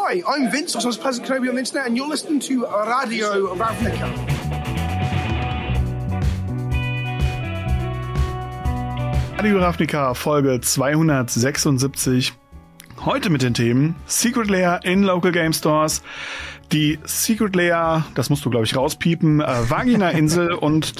Hi, I'm Vince, also Pleasant Kirby on the internet, and you're listening to Radio Ravnica. Radio Ravnica, Folge 276. Heute mit den Themen Secret Lair in Local Game Stores, die Secret Lair, das musst du glaube ich rauspiepen, Vagina-Insel und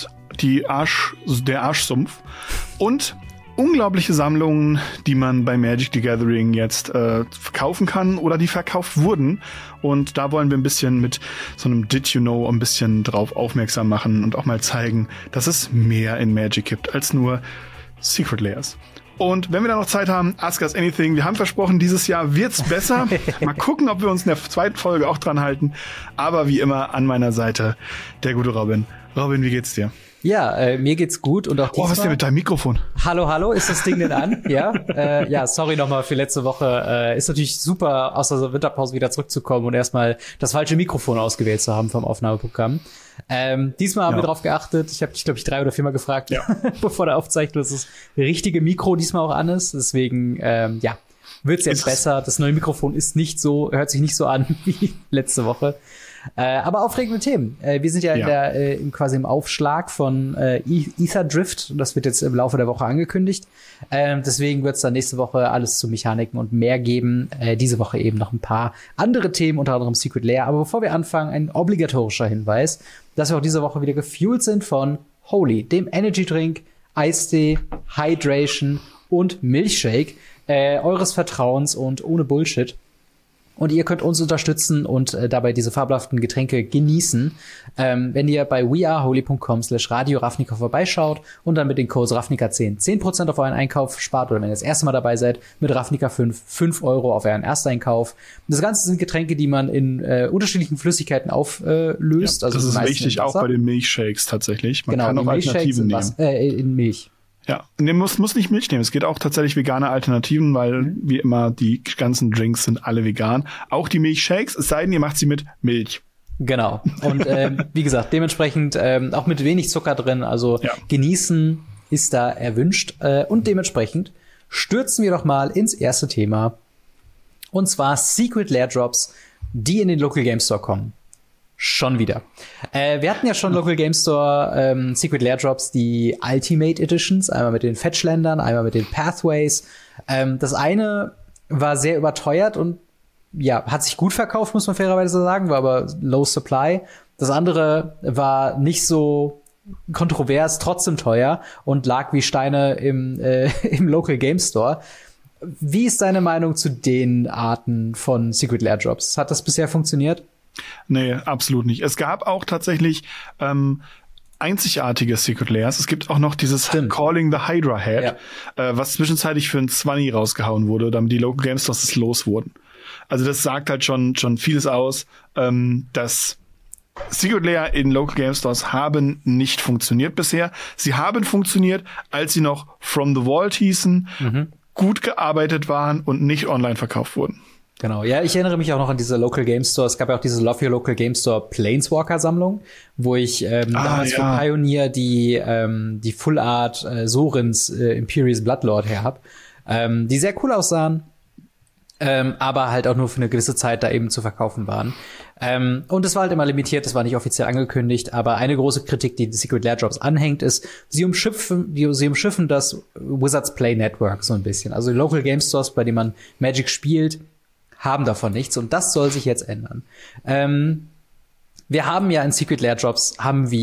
der Arschsumpf und unglaubliche Sammlungen, die man bei Magic the Gathering jetzt kaufen kann oder die verkauft wurden. Und da wollen wir ein bisschen mit so einem Did You Know ein bisschen drauf aufmerksam machen und auch mal zeigen, dass es mehr in Magic gibt als nur Secret Lairs. Und wenn wir da noch Zeit haben, Ask Us Anything. Wir haben versprochen, dieses Jahr wird's besser. Mal gucken, ob wir uns in der zweiten Folge auch dran halten. Aber wie immer an meiner Seite der gute Robin. Robin, wie geht's dir? Ja, mir geht's gut und auch diesmal. Oh, was ist denn mit deinem Mikrofon? Hallo, ist das Ding denn an? Ja, sorry nochmal für letzte Woche. Ist natürlich super, aus der Winterpause wieder zurückzukommen und erstmal das falsche Mikrofon ausgewählt zu haben vom Aufnahmeprogramm. Diesmal haben wir drauf geachtet. Ich habe dich, glaube ich, 3 oder 4 Mal gefragt, bevor der Aufzeichnung, dass das richtige Mikro diesmal auch an ist. Deswegen, wird's jetzt besser. Das neue Mikrofon ist hört sich nicht so an wie letzte Woche. Aber aufregende Themen. Wir sind ja quasi im Aufschlag von Etherdrift. Das wird jetzt im Laufe der Woche angekündigt. Deswegen wird es dann nächste Woche alles zu Mechaniken und mehr geben. Diese Woche eben noch ein paar andere Themen, unter anderem Secret Lair. Aber bevor wir anfangen, ein obligatorischer Hinweis, dass wir auch diese Woche wieder gefuelt sind von Holy, dem Energy Drink, Eistee, Hydration und Milchshake eures Vertrauens und ohne Bullshit. Und ihr könnt uns unterstützen und dabei diese fabelhaften Getränke genießen, wenn ihr bei weareholy.com/Radio Ravnica vorbeischaut und dann mit den Codes Ravnica10 10% auf euren Einkauf spart, oder wenn ihr das erste Mal dabei seid, mit Ravnica 5 Euro auf euren Ersteinkauf. Das Ganze sind Getränke, die man in unterschiedlichen Flüssigkeiten auflöst. Ja, das ist wichtig, auch bei den Milchshakes tatsächlich. Man kann auch Alternativen nehmen. In Milch. Ja, muss nicht Milch nehmen. Es geht auch tatsächlich vegane Alternativen, weil wie immer die ganzen Drinks sind alle vegan. Auch die Milchshakes, es sei denn, ihr macht sie mit Milch. Genau. Und wie gesagt, dementsprechend auch mit wenig Zucker drin. Also genießen ist da erwünscht. Und dementsprechend stürzen wir doch mal ins erste Thema. Und zwar Secret Lair Drops, die in den Local Game Store kommen. Schon wieder. Wir hatten ja schon Local Game Store Secret Lair Drops, die Ultimate Editions, einmal mit den Fetchländern, einmal mit den Pathways. Das eine war sehr überteuert und hat sich gut verkauft, muss man fairerweise sagen, war aber low supply. Das andere war nicht so kontrovers, trotzdem teuer und lag wie Steine im Local Game Store. Wie ist deine Meinung zu den Arten von Secret Lair Drops? Hat das bisher funktioniert? Nee, absolut nicht. Es gab auch tatsächlich einzigartige Secret Lairs. Es gibt auch noch dieses Calling the Hydra Head, was zwischenzeitlich für ein 20 rausgehauen wurde, damit die Local Game Stores es los wurden. Also das sagt halt schon vieles aus, dass Secret Lair in Local Game Stores haben nicht funktioniert bisher. Sie haben funktioniert, als sie noch From the Vault hießen, gut gearbeitet waren und nicht online verkauft wurden. Genau, ja, ich erinnere mich auch noch an diese Local Game Store. Es gab ja auch diese Love Your Local Game Store Planeswalker-Sammlung, wo ich damals für Pioneer die Full Art Sorins Imperious Bloodlord her hab, die sehr cool aussahen, aber halt auch nur für eine gewisse Zeit da eben zu verkaufen waren. Und es war halt immer limitiert, das war nicht offiziell angekündigt, aber eine große Kritik, die Secret Lair Drops anhängt, ist, sie umschiffen das Wizards Play Network so ein bisschen. Also die Local Game Stores, bei denen man Magic spielt, haben davon nichts und das soll sich jetzt ändern. Wir haben ja in Secret Lair Drops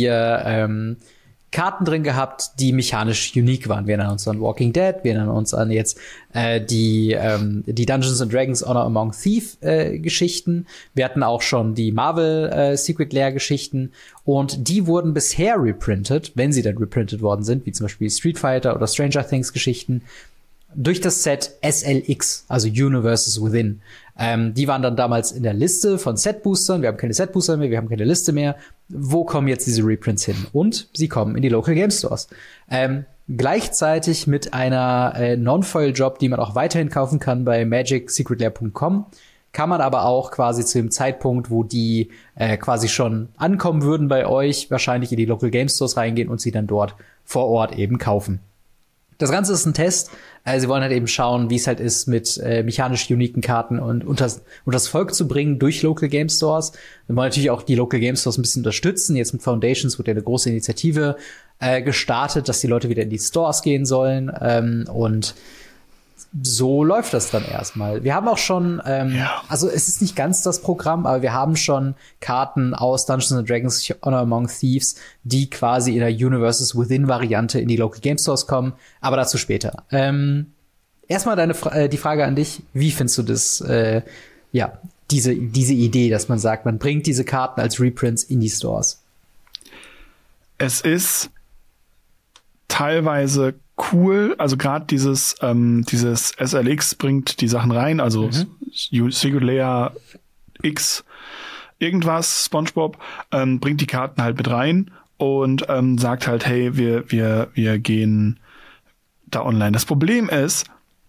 Karten drin gehabt, die mechanisch unique waren. Wir erinnern uns an Walking Dead, wir erinnern uns an jetzt die Dungeons and Dragons Honor Among Thieves Geschichten. Wir hatten auch schon die Marvel Secret Lair Geschichten und die wurden bisher reprintet, wenn sie dann reprintet worden sind, wie zum Beispiel Street Fighter oder Stranger Things Geschichten, durch das Set SLX, also Universes Within. Die waren dann damals in der Liste von Set-Boostern. Wir haben keine Set-Booster mehr, wir haben keine Liste mehr. Wo kommen jetzt diese Reprints hin? Und sie kommen in die Local Game Stores. Gleichzeitig mit einer Non-Foil-Job, die man auch weiterhin kaufen kann bei magicsecretlair.com. Kann man aber auch quasi zu dem Zeitpunkt, wo die quasi schon ankommen würden bei euch, wahrscheinlich in die Local Game Stores reingehen und sie dann dort vor Ort eben kaufen. Das Ganze ist ein Test. Sie wollen halt eben schauen, wie es halt ist, mit mechanisch uniken Karten und das Volk zu bringen durch Local Game Stores. Wir wollen natürlich auch die Local Game Stores ein bisschen unterstützen. Jetzt mit Foundations wird ja eine große Initiative gestartet, dass die Leute wieder in die Stores gehen sollen. Und so läuft das dann erstmal. Wir haben auch schon, also es ist nicht ganz das Programm, aber wir haben schon Karten aus Dungeons & Dragons Honor Among Thieves, die quasi in der Universes Within Variante in die Local Game Stores kommen, aber dazu später. Erstmal die Frage an dich, wie findest du das, diese Idee, dass man sagt, man bringt diese Karten als Reprints in die Stores? Es ist teilweise cool, also gerade dieses SLX bringt die Sachen rein, also Secret Lair X irgendwas, SpongeBob, bringt die Karten halt mit rein und sagt halt, hey, wir gehen da online. Das Problem ist,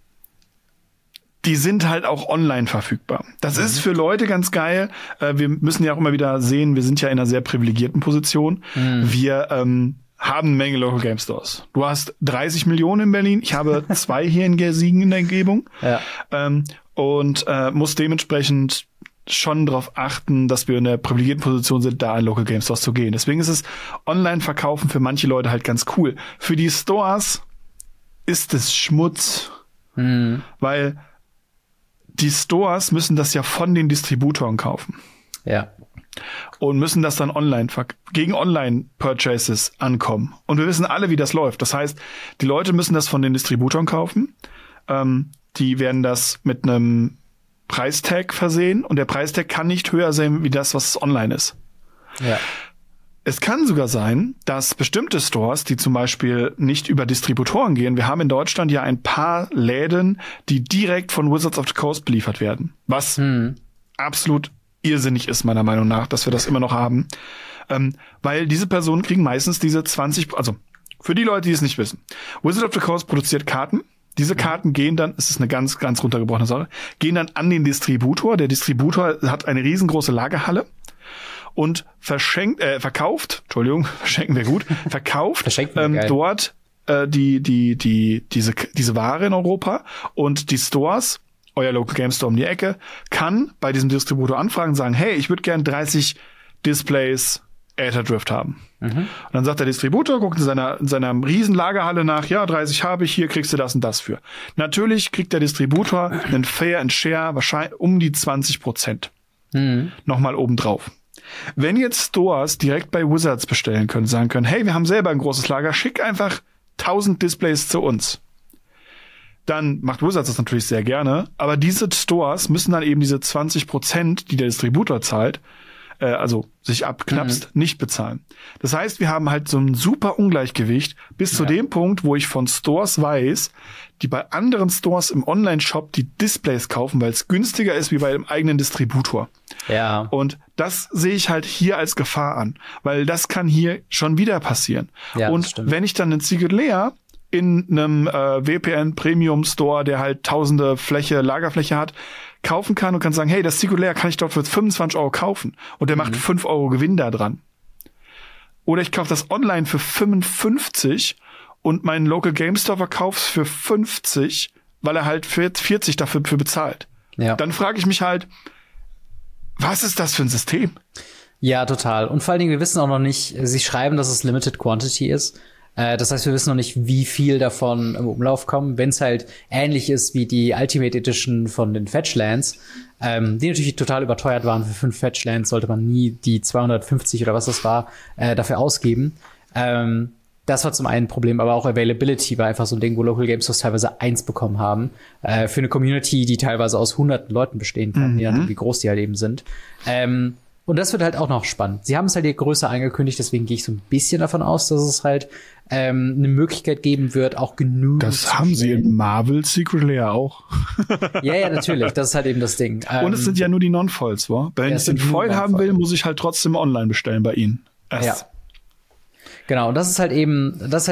die sind halt auch online verfügbar. Das ist für Leute ganz geil. Wir müssen ja auch immer wieder sehen, wir sind ja in einer sehr privilegierten Position. Wir haben eine Menge Local Game Stores. Du hast 30 Millionen in Berlin. Ich habe 2 hier in Siegen in der Umgebung. Ja. Und muss dementsprechend schon darauf achten, dass wir in der privilegierten Position sind, da an Local Game Stores zu gehen. Deswegen ist es Online-Verkaufen für manche Leute halt ganz cool. Für die Stores ist es Schmutz. Weil die Stores müssen das ja von den Distributoren kaufen. Ja. Und müssen das dann gegen Online-Purchases ankommen. Und wir wissen alle, wie das läuft. Das heißt, die Leute müssen das von den Distributoren kaufen. Die werden das mit einem Preistag versehen. Und der Preistag kann nicht höher sein, wie das, was online ist. Ja. Es kann sogar sein, dass bestimmte Stores, die zum Beispiel nicht über Distributoren gehen, wir haben in Deutschland ja ein paar Läden, die direkt von Wizards of the Coast beliefert werden. Was absolut irrsinnig ist, meiner Meinung nach, dass wir das immer noch haben. Weil diese Personen kriegen meistens diese 20, also für die Leute, die es nicht wissen. Wizards of the Coast produziert Karten. Diese Karten gehen dann, es ist eine ganz, ganz runtergebrochene Sache, gehen dann an den Distributor. Der Distributor hat eine riesengroße Lagerhalle und verkauft dort diese Ware in Europa, und die Stores, euer Local Game Store um die Ecke, kann bei diesem Distributor anfragen und sagen, hey, ich würde gern 30 Displays Aether Drift haben. Und dann sagt der Distributor, guckt in seiner riesen Lagerhalle nach, ja, 30 habe ich, hier kriegst du das und das für. Natürlich kriegt der Distributor einen Fair and Share, wahrscheinlich um die 20%. Nochmal obendrauf. Wenn jetzt Stores direkt bei Wizards bestellen können, sagen können, hey, wir haben selber ein großes Lager, schick einfach 1000 Displays zu uns. Dann macht Wizards das natürlich sehr gerne, aber diese Stores müssen dann eben diese 20%, die der Distributor zahlt, also sich abknapst, nicht bezahlen. Das heißt, wir haben halt so ein super Ungleichgewicht bis zu dem Punkt, wo ich von Stores weiß, die bei anderen Stores im Online-Shop die Displays kaufen, weil es günstiger ist wie bei dem eigenen Distributor. Ja. Und das sehe ich halt hier als Gefahr an, weil das kann hier schon wieder passieren. Ja, und wenn ich dann einen Secret Lair in einem WPN Premium Store, der halt tausende Lagerfläche hat, kaufen kann und kann sagen, hey, das Secret Lair kann ich dort für 25 € kaufen. Und der macht 5 € Gewinn da dran. Oder ich kaufe das online für 55 und meinen Local Game Store verkauft für 50, weil er halt für 40 dafür bezahlt. Ja. Dann frage ich mich halt, was ist das für ein System? Ja, total. Und vor allen Dingen, wir wissen auch noch nicht, sie schreiben, dass es Limited Quantity ist. Das heißt, wir wissen noch nicht, wie viel davon im Umlauf kommen. Wenn es halt ähnlich ist wie die Ultimate Edition von den Fetchlands, die natürlich total überteuert waren. Für 5 Fetchlands sollte man nie die 250 oder was das war, dafür ausgeben. Das war zum einen ein Problem, aber auch Availability war einfach so ein Ding, wo Local Game Stores teilweise 1 bekommen haben. Für eine Community, die teilweise aus hunderten Leuten bestehen kann, je nachdem, wie groß die halt eben sind. Und das wird halt auch noch spannend. Sie haben es halt hier größer angekündigt, deswegen gehe ich so ein bisschen davon aus, dass es halt eine Möglichkeit geben wird, auch genug. Das haben sie in Marvel Secret Lair auch. Ja, natürlich, das ist halt eben das Ding. Und es sind ja nur die Non-Foils, wa? Wenn ich den Foil haben will, muss ich halt trotzdem online bestellen bei ihnen. Ja. Genau, und das ist halt eben das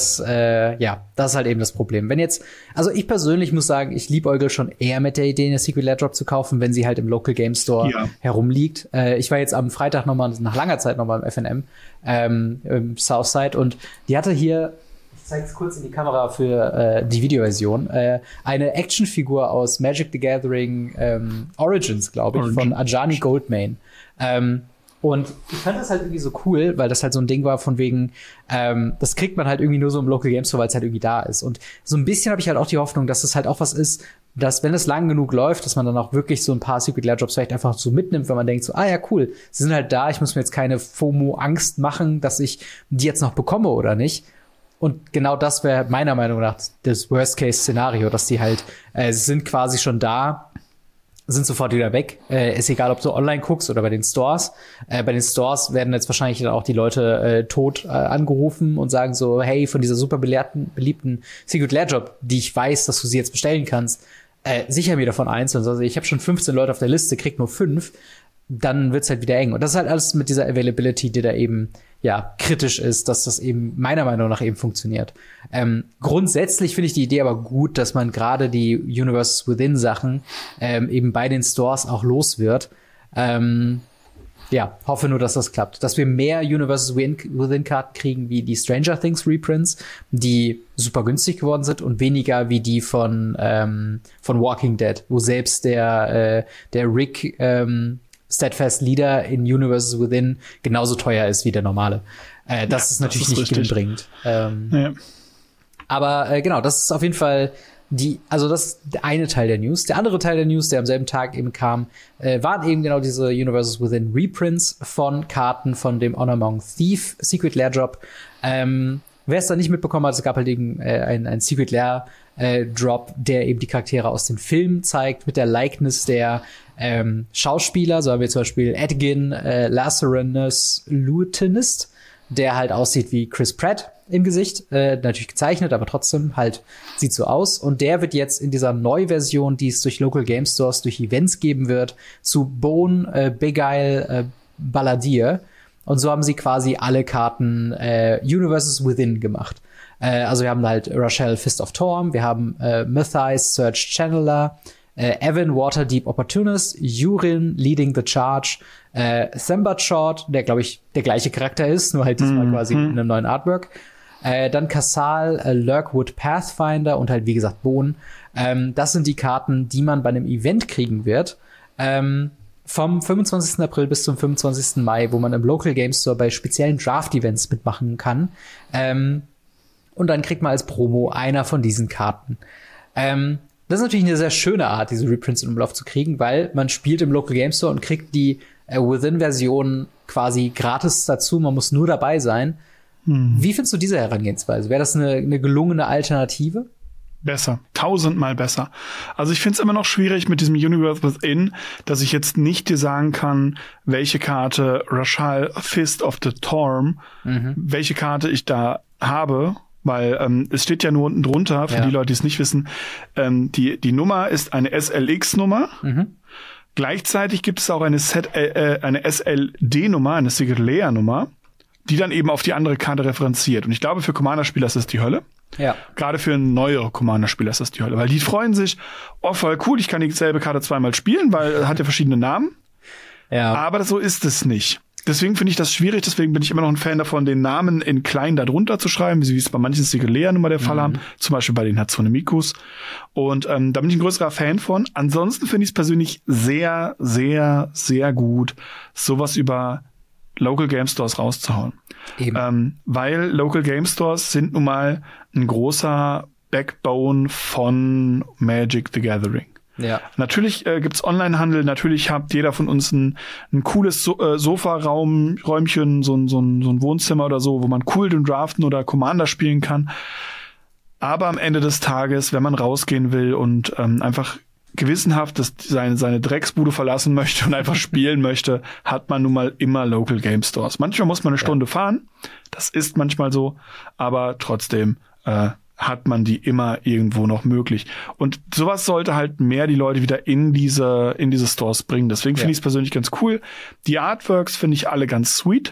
Problem. Wenn jetzt, also ich persönlich muss sagen, ich liebäugel schon eher mit der Idee, eine Secret Lair Drop zu kaufen, wenn sie halt im Local Game Store herumliegt. Ich war jetzt am Freitag nach langer Zeit nochmal im FNM, im Southside, und die hatte hier zeige es kurz in die Kamera für die Videoversion. Eine Actionfigur aus Magic the Gathering Origins, glaube ich, von Ajani Goldmane. Und ich fand das halt irgendwie so cool, weil das halt so ein Ding war von wegen, das kriegt man halt irgendwie nur so im Local Game Store, weil es halt irgendwie da ist. Und so ein bisschen habe ich halt auch die Hoffnung, dass es halt auch was ist, dass, wenn es lang genug läuft, dass man dann auch wirklich so ein paar Secret Lair Drops vielleicht einfach so mitnimmt, wenn man denkt so, ja, cool, sie sind halt da, ich muss mir jetzt keine FOMO-Angst machen, dass ich die jetzt noch bekomme oder nicht. Und genau das wäre meiner Meinung nach das Worst-Case-Szenario, dass die halt, sie sind quasi schon da, sind sofort wieder weg. Ist egal, ob du online guckst oder bei den Stores. Bei den Stores werden jetzt wahrscheinlich dann auch die Leute tot angerufen und sagen so, hey, von dieser super beliebten Secret Lair Drop, die ich weiß, dass du sie jetzt bestellen kannst, sicher mir davon eins. Und also ich habe schon 15 Leute auf der Liste, krieg nur 5. Dann wird's halt wieder eng. Und das ist halt alles mit dieser Availability, die da eben kritisch ist, dass das eben meiner Meinung nach eben funktioniert. Grundsätzlich finde ich die Idee aber gut, dass man gerade die Universes Within Sachen eben bei den Stores auch los wird. Hoffe nur, dass das klappt. Dass wir mehr Universes Within Karten kriegen, wie die Stranger Things Reprints, die super günstig geworden sind, und weniger wie die von Walking Dead, wo selbst der Rick Steadfast Leader in Universes Within genauso teuer ist wie der normale. Das ist natürlich nicht gewinnbringend. Aber genau, das ist auf jeden Fall das ist der eine Teil der News. Der andere Teil der News, der am selben Tag eben kam, waren eben genau diese Universes Within Reprints von Karten von dem Honor Among Thief Secret Lair Drop. Wer es da nicht mitbekommen hat, es gab halt eben ein Secret Lair Drop, der eben die Charaktere aus den Filmen zeigt, mit der Likeness der Schauspieler. So haben wir zum Beispiel Edgin Laceranus Lutenist, der halt aussieht wie Chris Pratt im Gesicht. Natürlich gezeichnet, aber trotzdem halt sieht so aus. Und der wird jetzt in dieser Neuversion, die es durch Local Game Stores, durch Events geben wird, zu Bone Beguile Balladir. Und so haben sie quasi alle Karten Universes Within gemacht. Also wir haben halt Rochelle Fist of Torm, wir haben Matthias Surge Channeler, Evan Waterdeep Opportunist, Yurin Leading the Charge, Thembat Short, der, glaube ich, der gleiche Charakter ist, nur halt diesmal quasi in einem neuen Artwork. Dann Kassal, Lurkwood Pathfinder und halt, wie gesagt, Bohn. Das sind die Karten, die man bei einem Event kriegen wird. Vom 25. April bis zum 25. Mai, wo man im Local Game Store bei speziellen Draft-Events mitmachen kann. Und dann kriegt man als Promo einer von diesen Karten. Das ist natürlich eine sehr schöne Art, diese Reprints in Umlauf zu kriegen, weil man spielt im Local Game Store und kriegt die Within-Version quasi gratis dazu. Man muss nur dabei sein. Wie findest du diese Herangehensweise? Wäre das eine gelungene Alternative? Besser. 1000-mal besser. Also ich finde es immer noch schwierig mit diesem Universe Within, dass ich jetzt nicht dir sagen kann, welche Karte Rochelle Fist of the Torm, welche Karte ich da habe, weil es steht ja nur unten drunter, für die Leute, die es nicht wissen, die Nummer ist eine SLX-Nummer. Gleichzeitig gibt es auch eine SLD-Nummer, eine Secret Lair-Nummer, die dann eben auf die andere Karte referenziert. Und ich glaube, für Commander-Spieler ist das die Hölle. Ja. Gerade für neuere Commander-Spieler ist das die Hölle. Weil die freuen sich, oh, voll cool, ich kann dieselbe Karte zweimal spielen, weil hat ja verschiedene Namen. Ja. Aber so ist es nicht. Deswegen finde ich das schwierig, deswegen bin ich immer noch ein Fan davon, den Namen in klein da drunter zu schreiben, wie es bei manchen Secret Lair nun mal der Fall haben, zum Beispiel bei den Hatsune Mikus. Und da bin ich ein größerer Fan von. Ansonsten finde ich es persönlich sehr, sehr, sehr gut, sowas über Local Game Stores rauszuhauen. Weil Local Game Stores sind nun mal ein großer Backbone von Magic the Gathering. Ja. Natürlich gibt's Online-Handel, natürlich hat jeder von uns ein cooles Sofa-Räumchen, so ein Wohnzimmer oder so, wo man cool den Draften oder Commander spielen kann. Aber am Ende des Tages, wenn man rausgehen will und einfach gewissenhaft seine Drecksbude verlassen möchte und einfach spielen möchte, hat man nun mal immer Local Game Stores. Manchmal muss man eine Stunde fahren, das ist manchmal so, aber trotzdem hat man die immer irgendwo noch möglich. Und sowas sollte halt mehr die Leute wieder in diese Stores bringen. Deswegen finde ich es persönlich ganz cool. Die Artworks finde ich alle ganz sweet.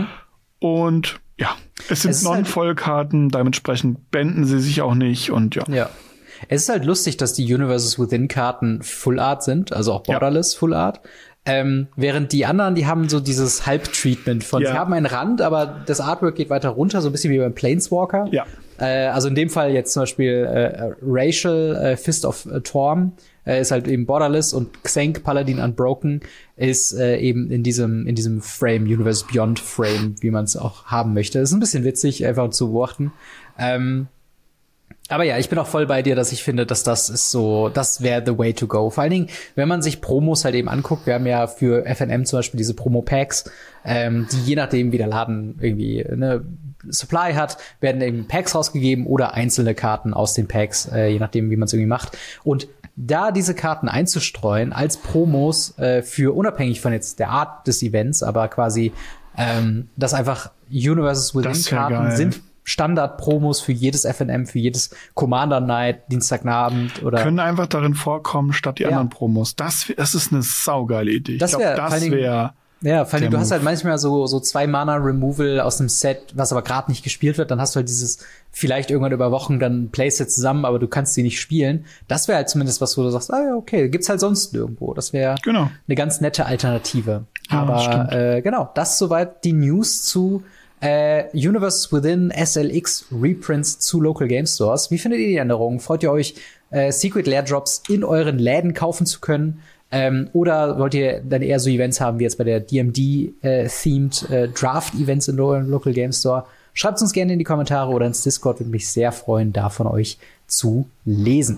Und ja, es sind Non-Vollkarten, dementsprechend bänden sie sich auch nicht und ja. Es ist halt lustig, dass die Universes Within Karten Full Art sind, also auch Borderless Full Art. Während die anderen, die haben so dieses Halb-Treatment von, sie haben einen Rand, aber das Artwork geht weiter runter, so ein bisschen wie beim Planeswalker. Ja. Also in dem Fall jetzt zum Beispiel Racial Fist of Torm ist halt eben Borderless und Xenk Paladin Unbroken ist eben in diesem Frame, Universe Beyond Frame, wie man es auch haben möchte. Ist ein bisschen witzig, einfach zu beobachten. Aber ja, ich bin auch voll bei dir, dass ich finde, dass das wäre the way to go. Vor allen Dingen, wenn man sich Promos halt eben anguckt, wir haben ja für FNM zum Beispiel diese Promo-Packs, die je nachdem, wie der Laden irgendwie eine Supply hat, werden eben Packs rausgegeben oder einzelne Karten aus den Packs, je nachdem, wie man es irgendwie macht. Und da diese Karten einzustreuen als Promos für unabhängig von jetzt der Art des Events, aber quasi, dass einfach Universes Within Karten sind Standard-Promos für jedes FNM, für jedes Commander Night, Dienstagabend oder. Können einfach darin vorkommen, statt die anderen Promos. Das ist eine saugeile Idee. Das wäre. Ja, vor allem, du hast halt manchmal so 2 Mana-Removal aus einem Set, was aber gerade nicht gespielt wird, dann hast du halt dieses vielleicht irgendwann über Wochen dann ein Playset zusammen, aber du kannst sie nicht spielen. Das wäre halt zumindest was, wo du sagst, ja, okay, gibt's halt sonst nirgendwo. Das wäre eine ganz nette Alternative. Ja, aber genau, das soweit die News zu Universes Within SLX Reprints zu Local Game Stores. Wie findet ihr die Änderungen? Freut ihr euch, Secret Lair Drops in euren Läden kaufen zu können? Oder wollt ihr dann eher so Events haben wie jetzt bei der DMD-themed Draft-Events in eurem Local Game Store? Schreibt uns gerne in die Kommentare oder ins Discord. Würde mich sehr freuen, da von euch zu lesen.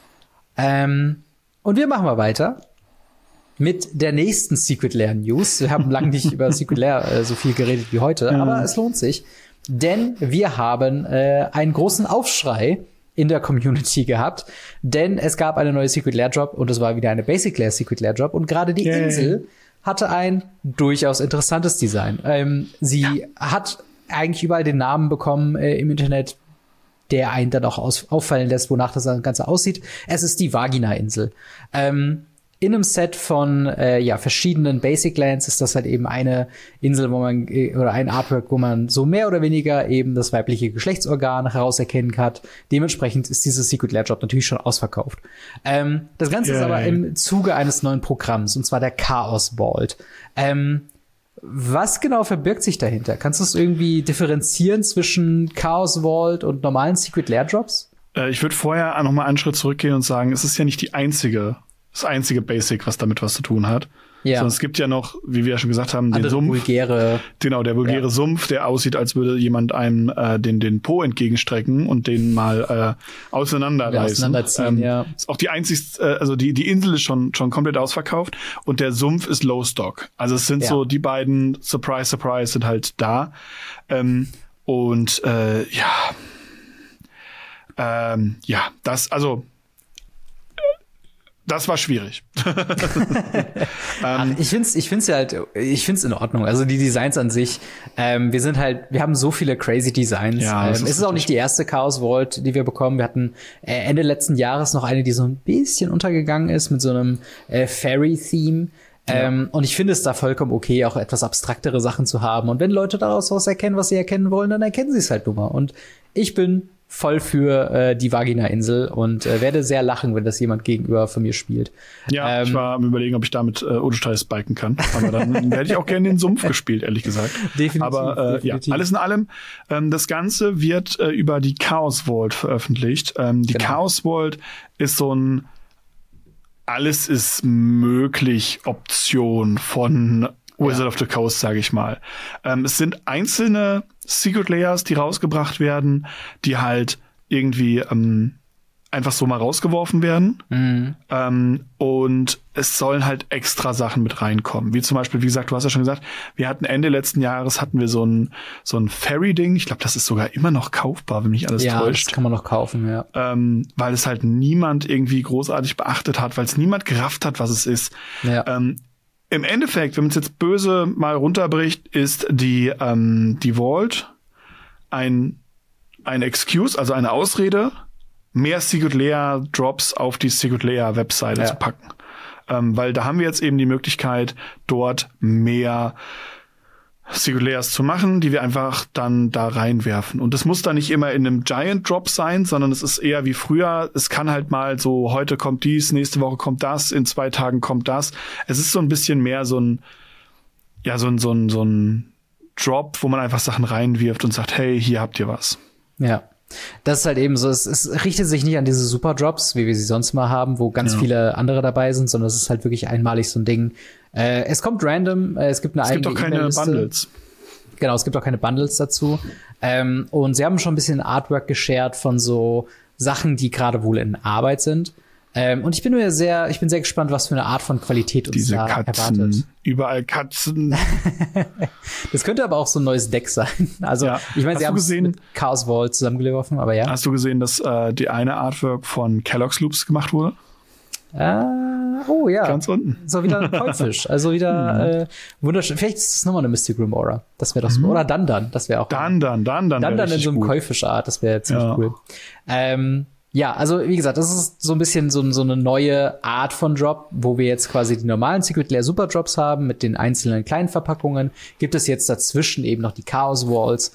Und wir machen mal weiter mit der nächsten Secret Lair News. Wir haben lange nicht über Secret Lair so viel geredet wie heute, aber es lohnt sich, denn wir haben einen großen Aufschrei in der Community gehabt, denn es gab eine neue Secret Lair Drop und es war wieder eine Basic Lair Secret Lair Drop und gerade die Insel hatte ein durchaus interessantes Design. Sie hat eigentlich überall den Namen bekommen im Internet, der einen dann auch auffallen lässt, wonach das Ganze aussieht. Es ist die Vagina-Insel. In einem Set von verschiedenen Basic Lands ist das halt eben eine Insel, wo man oder ein Artwork, wo man so mehr oder weniger eben das weibliche Geschlechtsorgan herauserkennen kann. Dementsprechend ist dieses Secret Lair Drop natürlich schon ausverkauft. Das Ganze ist aber im Zuge eines neuen Programms, und zwar der Chaos Vault. Was genau verbirgt sich dahinter? Kannst du es irgendwie differenzieren zwischen Chaos Vault und normalen Secret Lair Drops? Ich würde vorher noch mal einen Schritt zurückgehen und sagen, es ist ja nicht das einzige Basic, was damit was zu tun hat. Ja. Sondern es gibt ja noch, wie wir ja schon gesagt haben, den Sumpf. Der vulgäre Sumpf, der aussieht, als würde jemand einem den Po entgegenstrecken und den mal auseinanderreißen. Auseinanderziehen, ist auch die einzigste, also die Insel ist schon komplett ausverkauft und der Sumpf ist Low Stock. Also es sind so die beiden, Surprise, Surprise, sind halt da. Das war schwierig. Ich find's in Ordnung. Also die Designs an sich, wir haben so viele crazy Designs. Es ist auch nicht die erste Chaos Vault, die wir bekommen. Wir hatten Ende letzten Jahres noch eine, die so ein bisschen untergegangen ist mit so einem Fairy-Theme. Und ich finde es da vollkommen okay, auch etwas abstraktere Sachen zu haben. Und wenn Leute daraus was erkennen, was sie erkennen wollen, dann erkennen sie es halt dummer. Und ich bin voll für die Vagina-Insel und werde sehr lachen, wenn das jemand gegenüber von mir spielt. Ja, ich war am Überlegen, ob ich damit Odesteis biken kann. Aber dann hätte ich auch gerne den Sumpf gespielt, ehrlich gesagt. Definitiv. Aber definitiv. Alles in allem, das Ganze wird über die Chaos Vault veröffentlicht. Die Chaos Vault ist so ein Alles ist möglich Option von Wizard of the Coast, sage ich mal. Es sind einzelne Secret Layers, die rausgebracht werden, die halt irgendwie einfach so mal rausgeworfen werden. Und es sollen halt extra Sachen mit reinkommen. Wie zum Beispiel, wie gesagt, du hast ja schon gesagt, wir hatten Ende letzten Jahres hatten wir so ein Ferry-Ding. Ich glaube, das ist sogar immer noch kaufbar, wenn mich alles täuscht. Das kann man noch kaufen, ja. Weil es halt niemand irgendwie großartig beachtet hat, weil es niemand gerafft hat, was es ist. Ja. Im Endeffekt, wenn man es jetzt böse mal runterbricht, ist die Vault ein Excuse, also eine Ausrede, mehr Secret Lair Drops auf die Secret Lair Webseite zu packen. Weil da haben wir jetzt eben die Möglichkeit, dort mehr Secret Layers zu machen, die wir einfach dann da reinwerfen. Und das muss dann nicht immer in einem Giant Drop sein, sondern es ist eher wie früher. Es kann halt mal so, heute kommt dies, nächste Woche kommt das, in 2 Tagen kommt das. Es ist so ein bisschen mehr so ein Drop, wo man einfach Sachen reinwirft und sagt, hey, hier habt ihr was. Ja. Das ist halt eben so, es richtet sich nicht an diese Super-Drops, wie wir sie sonst mal haben, wo ganz viele andere dabei sind, sondern es ist halt wirklich einmalig so ein Ding. Es kommt random, es gibt Es gibt auch keine Bundles. Genau, es gibt auch keine Bundles dazu. Und sie haben schon ein bisschen Artwork geshared von so Sachen, die gerade wohl in Arbeit sind. Und ich bin sehr gespannt, was für eine Art von Qualität uns Diese da Katzen, erwartet. überall Katzen. Das könnte aber auch so ein neues Deck sein. Also, ich meine, sie haben es mit Chaos Vault zusammengeworfen, aber ja. Hast du gesehen, dass die eine Artwork von Kellogg's Loops gemacht wurde? Oh ja. Ganz unten. So wieder ein Goldfisch. Also wieder wunderschön. Vielleicht ist es nochmal eine Mystic Room Aura. Das wäre doch super. Oder Dandan. Das wäre auch. Dandan in so einem Käufischart. Das wäre ziemlich cool. Ja, also wie gesagt, das ist so ein bisschen so eine neue Art von Drop, wo wir jetzt quasi die normalen Secret Lair Super Drops haben mit den einzelnen kleinen Verpackungen. Gibt es jetzt dazwischen eben noch die Chaos Walls.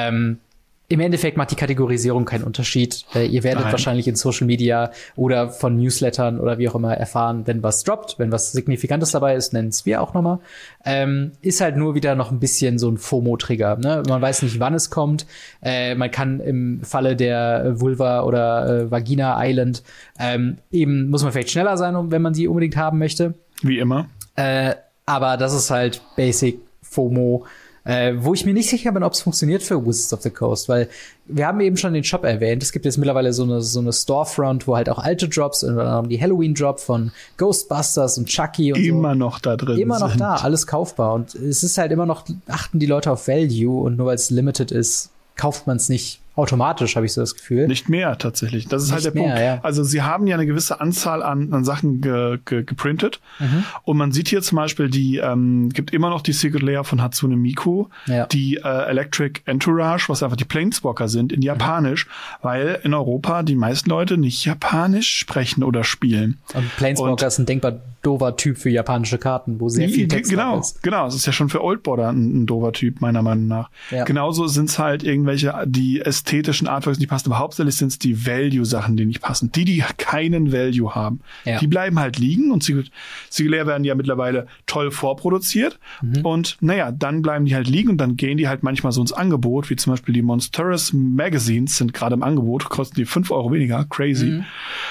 Im Endeffekt macht die Kategorisierung keinen Unterschied. Ihr werdet wahrscheinlich in Social Media oder von Newslettern oder wie auch immer erfahren, wenn was droppt, wenn was Signifikantes dabei ist, nennen es wir auch nochmal. Ist halt nur wieder noch ein bisschen so ein FOMO-Trigger. Ne? Man weiß nicht, wann es kommt. Man kann im Falle der Vulva oder Vagina Island eben muss man vielleicht schneller sein, wenn man sie unbedingt haben möchte. Wie immer. Aber das ist halt Basic FOMO. Wo ich mir nicht sicher bin, ob es funktioniert für Wizards of the Coast, weil wir haben eben schon den Shop erwähnt. Es gibt jetzt mittlerweile so eine Storefront, wo halt auch alte Drops, unter anderem die Halloween-Drop von Ghostbusters und Chucky und immer noch da drin immer noch sind. Da, alles kaufbar. Und es ist halt immer noch, achten die Leute auf Value und nur weil es limited ist, kauft man es nicht automatisch, habe ich so das Gefühl. Nicht mehr, tatsächlich. Das ist Nicht halt der mehr, Punkt. ja. Also sie haben ja eine gewisse Anzahl an Sachen geprintet. Und man sieht hier zum Beispiel, gibt immer noch die Secret Lair von Hatsune Miku, die Electric Entourage, was einfach die Planeswalker sind, in Japanisch, weil in Europa die meisten Leute nicht Japanisch sprechen oder spielen. Und Planeswalker ist ein denkbar doofer Typ für japanische Karten, wo sehr viel Text drauf ist. Genau, es ist ja schon für Oldborder ein doofer Typ, meiner Meinung nach. Ja. Genauso sind es halt irgendwelche, die ästhetischen Artworks nicht passen, aber hauptsächlich sind es die Value-Sachen, die nicht passen. Die keinen Value haben. Ja. Die bleiben halt liegen und Secret Lair werden ja mittlerweile toll vorproduziert. Und naja, dann bleiben die halt liegen und dann gehen die halt manchmal so ins Angebot, wie zum Beispiel die Monstrous Magazines sind gerade im Angebot, kosten die 5 Euro weniger, crazy.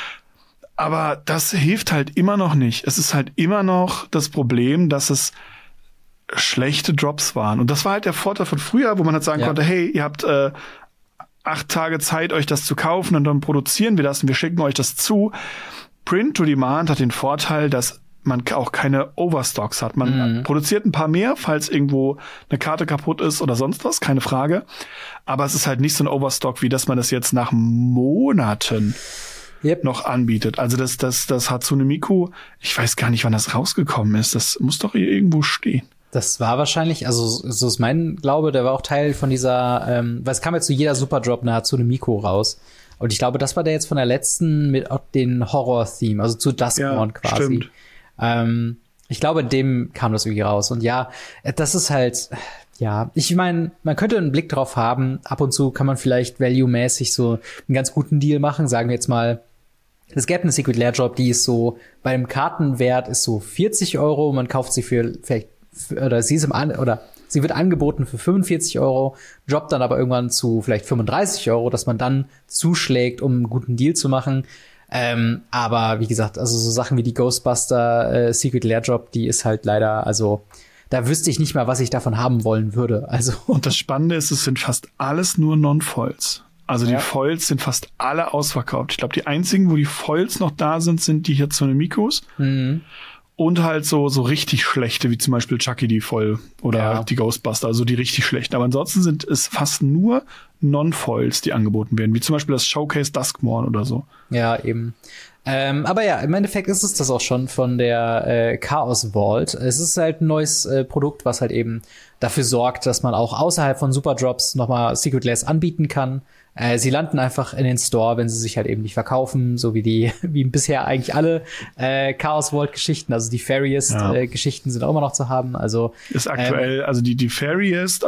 Aber das hilft halt immer noch nicht. Es ist halt immer noch das Problem, dass es schlechte Drops waren. Und das war halt der Vorteil von früher, wo man halt sagen konnte, hey, ihr habt 8 Tage Zeit, euch das zu kaufen und dann produzieren wir das und wir schicken euch das zu. Print to Demand hat den Vorteil, dass man auch keine Overstocks hat. Man produziert ein paar mehr, falls irgendwo eine Karte kaputt ist oder sonst was, keine Frage. Aber es ist halt nicht so ein Overstock, wie dass man das jetzt nach Monaten noch anbietet. Also das Hatsune Miku, ich weiß gar nicht, wann das rausgekommen ist. Das muss doch hier irgendwo stehen. Das war wahrscheinlich, also so ist mein Glaube, der war auch Teil von dieser, weil es kam jetzt zu jeder Superdrop eine Hatsune Miku raus. Und ich glaube, das war der jetzt von der letzten mit den Horror-Theme, also zu Duskmourn quasi. Stimmt. Ich glaube, in dem kam das irgendwie raus. Und ja, das ist halt, ja, ich meine, man könnte einen Blick drauf haben. Ab und zu kann man vielleicht value-mäßig so einen ganz guten Deal machen. Sagen wir jetzt mal, es gäbe eine Secret Lair Drop, die ist so, beim Kartenwert ist so 40 Euro. Man kauft sie für vielleicht, oder sie wird angeboten für 45 Euro, droppt dann aber irgendwann zu vielleicht 35 Euro, dass man dann zuschlägt, um einen guten Deal zu machen. Aber wie gesagt, also so Sachen wie die Ghostbuster Secret Lair Drop, die ist halt leider, also da wüsste ich nicht mal, was ich davon haben wollen würde. Also und das Spannende ist, es sind fast alles nur Non-Foils. Also die Foils sind fast alle ausverkauft. Ich glaube, die einzigen, wo die Foils noch da sind, sind die Hatsune Mikus. Und halt so richtig schlechte, wie zum Beispiel Chucky die Foil oder die Ghostbuster, also die richtig schlechten. Aber ansonsten sind es fast nur Non-Foils, die angeboten werden, wie zum Beispiel das Showcase Duskmourn oder so. Ja, eben. Aber ja, im Endeffekt ist es das auch schon von der Chaos Vault. Es ist halt ein neues Produkt, was halt eben dafür sorgt, dass man auch außerhalb von Superdrops nochmal Secret Lairs anbieten kann. Sie landen einfach in den Store, wenn sie sich halt eben nicht verkaufen, so wie bisher eigentlich alle Chaos Vault Geschichten, also die Fairest Geschichten sind auch immer noch zu haben. Also ist aktuell, also die Fairest,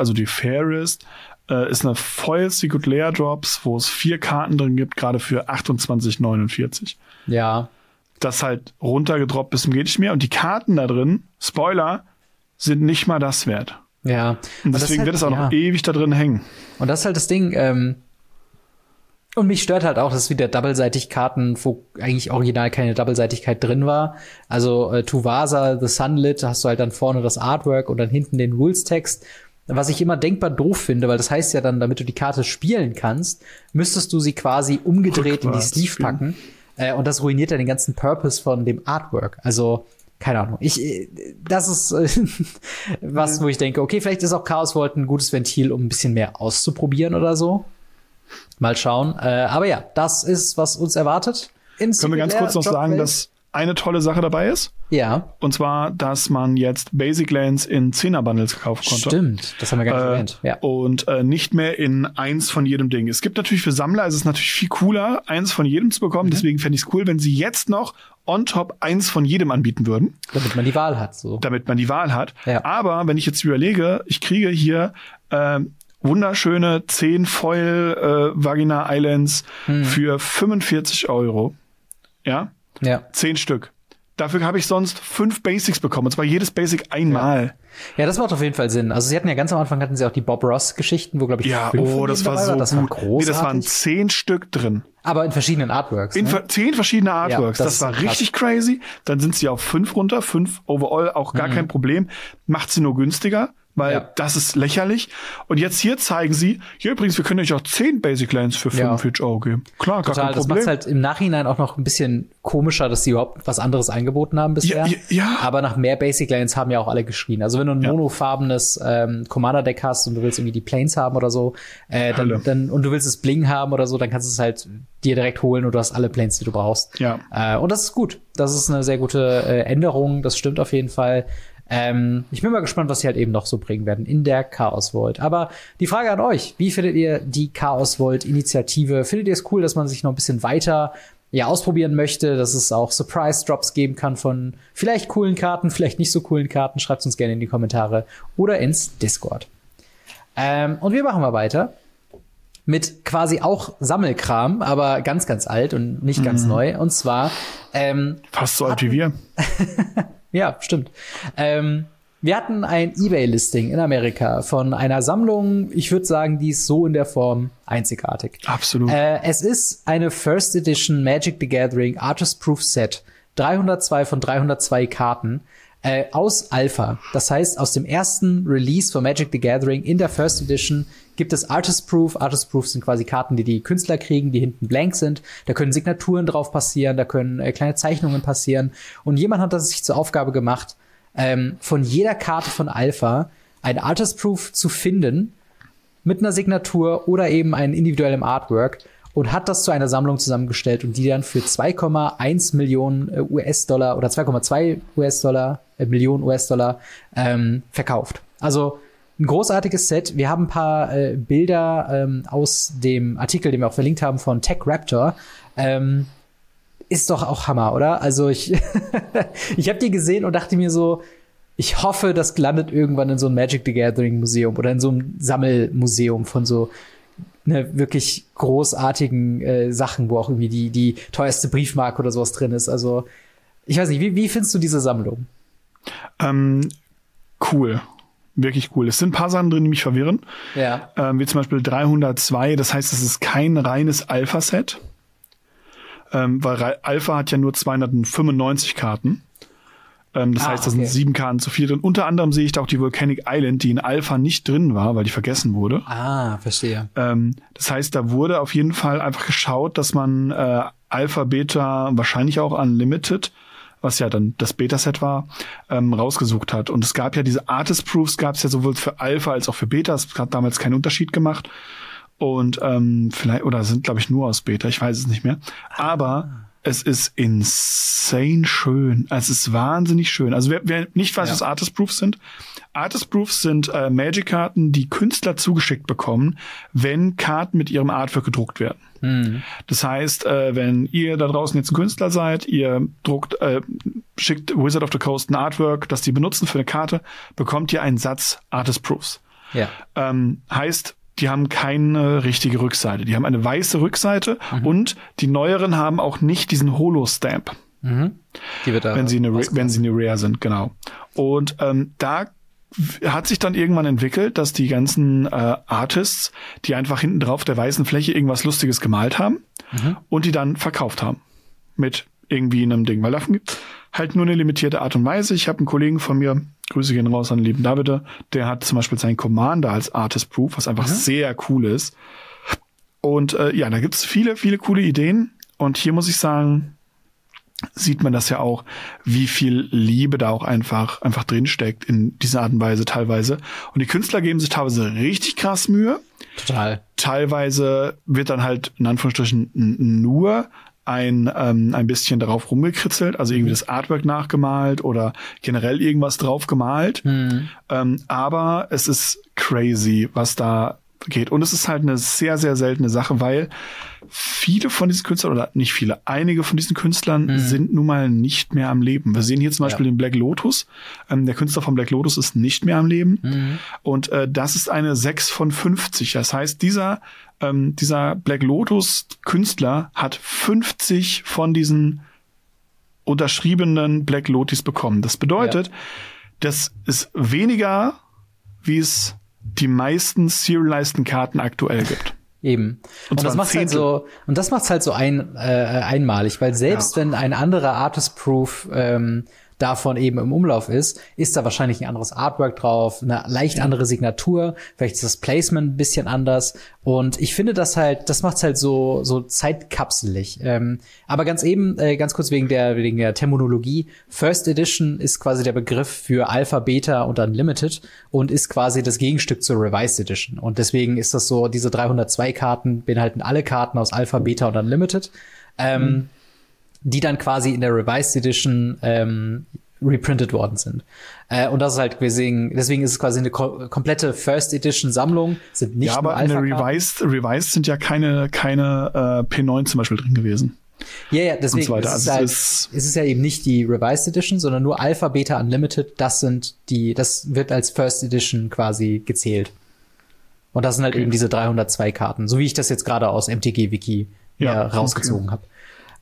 ist eine Foil Secret Lair Drops, wo es 4 Karten drin gibt, gerade für 28,49. Ja. Das halt runtergedroppt bis zum geht nicht mehr. Und die Karten da drin, Spoiler, sind nicht mal das wert. Ja. Und deswegen wird es auch noch ewig da drin hängen. Und das ist halt das Ding, Und mich stört halt auch, dass wieder Double-Seitig-Karten, wo eigentlich original keine Double-Seitigkeit drin war. Also Tuvasa, The Sunlit, da hast du halt dann vorne das Artwork und dann hinten den Rules-Text. Was ich immer denkbar doof finde, weil das heißt ja dann, damit du die Karte spielen kannst, müsstest du sie quasi umgedreht in die Sleeve packen. Und das ruiniert ja den ganzen Purpose von dem Artwork. Also, keine Ahnung. Das ist was, wo ich denke, okay, vielleicht ist auch Chaos Vault ein gutes Ventil, um ein bisschen mehr auszuprobieren oder so. Mal schauen. Aber ja, das ist, was uns erwartet. Können wir ganz kurz noch sagen, dass eine tolle Sache dabei ist? Ja. Und zwar, dass man jetzt Basic Lands in 10er-Bundles kaufen konnte. Stimmt, das haben wir gar nicht erwähnt. Ja. Und nicht mehr in eins von jedem Ding. Es gibt natürlich für Sammler, ist es natürlich viel cooler, eins von jedem zu bekommen. Deswegen fände ich es cool, wenn sie jetzt noch on top eins von jedem anbieten würden. Damit man die Wahl hat. So. Damit man die Wahl hat. Ja. Aber wenn ich jetzt überlege, ich kriege hier wunderschöne 10 Foil Vagina Islands für 45 €. Ja? Ja. 10 Stück. Dafür habe ich sonst 5 Basics bekommen. Und zwar jedes Basic einmal. Ja, das macht auf jeden Fall Sinn. Also sie hatten ja ganz am Anfang hatten sie auch die Bob Ross-Geschichten, wo, glaube ich, 5 das war so das gut. war großartig. Das waren 10 Stück drin. Aber in verschiedenen Artworks. In 10 verschiedene Artworks. Ja, das war krass. richtig crazy. Dann sind sie auf 5 runter. 5 overall, auch gar kein Problem. Macht sie nur günstiger. Weil das ist lächerlich. Und jetzt hier zeigen sie, hier übrigens, wir können euch auch 10 Basic Lands für 45 € geben. Klar, gar kein Das Problem. macht halt im Nachhinein auch noch ein bisschen komischer, dass sie überhaupt was anderes angeboten haben bisher. Ja. Aber nach mehr Basic Lands haben ja auch alle geschrien. Also wenn du ein monofarbenes Commander-Deck hast und du willst irgendwie die Planes haben oder so, dann und du willst das Bling haben oder so, dann kannst du es halt dir direkt holen und du hast alle Planes, die du brauchst. Ja. Und das ist gut. Das ist eine sehr gute Änderung. Das stimmt auf jeden Fall. Ich bin mal gespannt, was sie halt eben noch so bringen werden in der Chaos Vault. Aber die Frage an euch, wie findet ihr die Chaos Vault Initiative? Findet ihr es cool, dass man sich noch ein bisschen weiter ausprobieren möchte, dass es auch Surprise Drops geben kann von vielleicht coolen Karten, vielleicht nicht so coolen Karten? Schreibt uns gerne in die Kommentare oder ins Discord. Und wir machen mal weiter mit quasi auch Sammelkram, aber ganz, ganz alt und nicht ganz neu. Und zwar fast so alt wie wir. Ja, stimmt. Wir hatten ein eBay-Listing in Amerika von einer Sammlung, ich würde sagen, die ist so in der Form einzigartig. Absolut. Es ist eine First Edition Magic the Gathering Artist Proof Set. 302 von 302 Karten aus Alpha. Das heißt, aus dem ersten Release von Magic the Gathering in der First Edition gibt es Artist Proof. Artist Proof sind quasi Karten, die die Künstler kriegen, die hinten blank sind. Da können Signaturen drauf passieren, da können kleine Zeichnungen passieren. Und jemand hat das sich zur Aufgabe gemacht, von jeder Karte von Alpha ein Artist Proof zu finden mit einer Signatur oder eben einem individuellen Artwork und hat das zu einer Sammlung zusammengestellt und die dann für 2,1 Millionen US-Dollar oder 2,2 Millionen US-Dollar verkauft. Also ein großartiges Set. Wir haben ein paar Bilder aus dem Artikel, den wir auch verlinkt haben, von Tech Raptor. Ist doch auch Hammer, oder? Also ich habe die gesehen und dachte mir so, ich hoffe, das landet irgendwann in so einem Magic the Gathering Museum oder in so einem Sammelmuseum von so wirklich großartigen Sachen, wo auch irgendwie die teuerste Briefmarke oder sowas drin ist. Also ich weiß nicht, wie findest du diese Sammlung? Cool. Wirklich cool. Es sind ein paar Sachen drin, die mich verwirren. Ja. Wie zum Beispiel 302. Das heißt, es ist kein reines Alpha-Set. Weil Alpha hat ja nur 295 Karten. Das heißt, da sind 7 Karten zu viel drin. Unter anderem sehe ich da auch die Volcanic Island, die in Alpha nicht drin war, weil die vergessen wurde. Ah, verstehe. Das heißt, da wurde auf jeden Fall einfach geschaut, dass man Alpha, Beta, wahrscheinlich auch Unlimited, was ja dann das Beta-Set war, rausgesucht hat. Und es gab ja diese Artist-Proofs, gab es ja sowohl für Alpha als auch für Beta. Es hat damals keinen Unterschied gemacht. Und vielleicht, oder sind, glaube ich, nur aus Beta, ich weiß es nicht mehr. Aber es ist insane schön. Es ist wahnsinnig schön. Also wer nicht weiß, was Artist Proofs sind. Artist Proofs sind Magic-Karten, die Künstler zugeschickt bekommen, wenn Karten mit ihrem Artwork gedruckt werden. Das heißt, wenn ihr da draußen jetzt ein Künstler seid, ihr schickt Wizard of the Coast ein Artwork, das die benutzen für eine Karte, bekommt ihr einen Satz Artist Proofs. Ja. Heißt, die haben keine richtige Rückseite. Die haben eine weiße Rückseite und die neueren haben auch nicht diesen Holo-Stamp. Die wird da wenn sie eine Rare sind, genau. Und da hat sich dann irgendwann entwickelt, dass die ganzen Artists, die einfach hinten drauf der weißen Fläche irgendwas Lustiges gemalt haben und die dann verkauft haben mit irgendwie einem Ding. Weil davon gibt halt nur eine limitierte Art und Weise. Ich habe einen Kollegen von mir, Grüße gehen raus an den lieben David, der hat zum Beispiel seinen Commander als Artist Proof, was einfach sehr cool ist. Und ja, da gibt's viele, viele coole Ideen. Und hier muss ich sagen, sieht man das ja auch, wie viel Liebe da auch einfach drin steckt in dieser Art und Weise teilweise. Und die Künstler geben sich teilweise richtig krass Mühe. Total. Teilweise wird dann halt in Anführungsstrichen nur ein bisschen darauf rumgekritzelt, also irgendwie das Artwork nachgemalt oder generell irgendwas drauf gemalt. Aber es ist crazy, was da geht. Und es ist halt eine sehr, sehr seltene Sache, weil viele von diesen Künstlern, oder nicht viele, einige von diesen Künstlern sind nun mal nicht mehr am Leben. Wir sehen hier zum Beispiel den Black Lotus. Der Künstler von Black Lotus ist nicht mehr am Leben. Und das ist eine 6 von 50. Das heißt, dieser Black Lotus Künstler hat 50 von diesen unterschriebenen Black Lotus bekommen. Das bedeutet, das ist weniger, wie es die meisten serialized Karten aktuell gibt. Eben. Und das macht's halt so, einmalig, weil selbst wenn ein anderer Artist Proof davon eben im Umlauf ist da wahrscheinlich ein anderes Artwork drauf, eine leicht andere Signatur, vielleicht ist das Placement ein bisschen anders. Und ich finde das macht's halt so zeitkapselig. Aber ganz kurz wegen der Terminologie. First Edition ist quasi der Begriff für Alpha, Beta und Unlimited und ist quasi das Gegenstück zur Revised Edition. Und deswegen ist das so, diese 302 Karten beinhalten alle Karten aus Alpha, Beta und Unlimited. Die dann quasi in der Revised Edition reprintet worden sind. Und das ist halt deswegen ist es quasi eine komplette First Edition Sammlung, sind nicht nur Alpha. Ja, aber eine Revised sind ja keine P9 zum Beispiel drin gewesen. Ja, deswegen so ist es ist ja eben nicht die Revised Edition, sondern nur Alpha, Beta, Unlimited, das wird als First Edition quasi gezählt. Und das sind halt eben diese 302 Karten, so wie ich das jetzt gerade aus MTG-Wiki rausgezogen habe.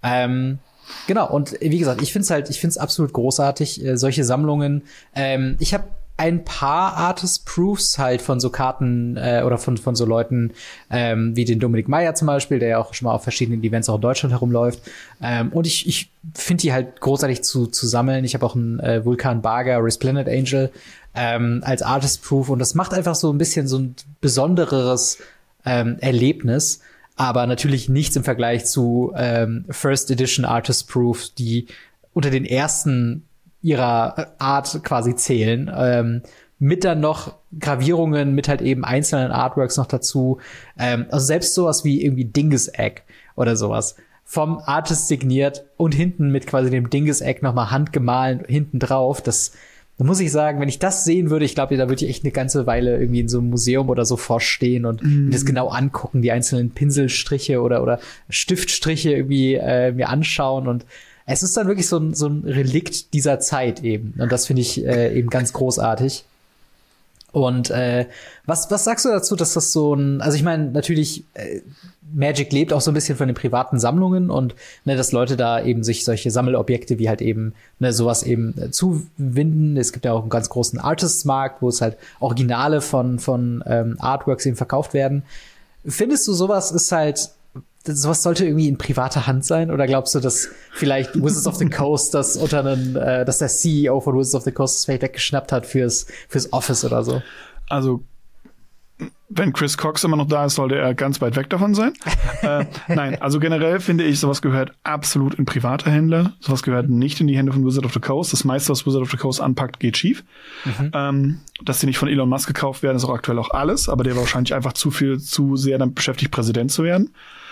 Genau, und wie gesagt, ich find's absolut großartig, solche Sammlungen. Ich habe ein paar Artist Proofs halt von so Karten oder von so Leuten wie den Dominik Meyer zum Beispiel, der ja auch schon mal auf verschiedenen Events auch in Deutschland herumläuft. Und ich finde die halt großartig zu sammeln. Ich habe auch einen Vulkan Barger Resplendent Angel als Artist Proof und das macht einfach so ein bisschen so ein besondereres Erlebnis. Aber natürlich nichts im Vergleich zu First Edition Artist Proof, die unter den ersten ihrer Art quasi zählen. Mit dann noch Gravierungen, mit halt eben einzelnen Artworks noch dazu. Also selbst sowas wie irgendwie Dingus Egg oder sowas. Vom Artist signiert und hinten mit quasi dem Dingus Egg nochmal handgemahlen hinten drauf. Da muss ich sagen, wenn ich das sehen würde, ich glaube, da würde ich echt eine ganze Weile irgendwie in so einem Museum oder so vorstehen und mir das genau angucken, die einzelnen Pinselstriche oder Stiftstriche irgendwie mir anschauen. Und es ist dann wirklich so ein Relikt dieser Zeit eben. Und das finde ich eben ganz großartig. Und was sagst du dazu, dass das so also ich meine, natürlich Magic lebt auch so ein bisschen von den privaten Sammlungen und dass Leute da eben sich solche Sammelobjekte wie halt eben sowas eben zuwinden. Es gibt ja auch einen ganz großen Artists-Markt, wo es halt Originale von Artworks eben verkauft werden. Findest du, sowas sollte irgendwie in privater Hand sein? Oder glaubst du, dass vielleicht Wizards of the Coast dass der CEO von Wizards of the Coast das vielleicht weggeschnappt hat fürs Office oder so? Also, wenn Chris Cox immer noch da ist, sollte er ganz weit weg davon sein. Nein, also generell finde ich, sowas gehört absolut in private Hände. Sowas gehört nicht in die Hände von Wizards of the Coast. Das meiste, was Wizards of the Coast anpackt, geht schief. Dass die nicht von Elon Musk gekauft werden, ist auch aktuell auch alles. Aber der war wahrscheinlich einfach zu sehr damit beschäftigt, Präsident zu werden.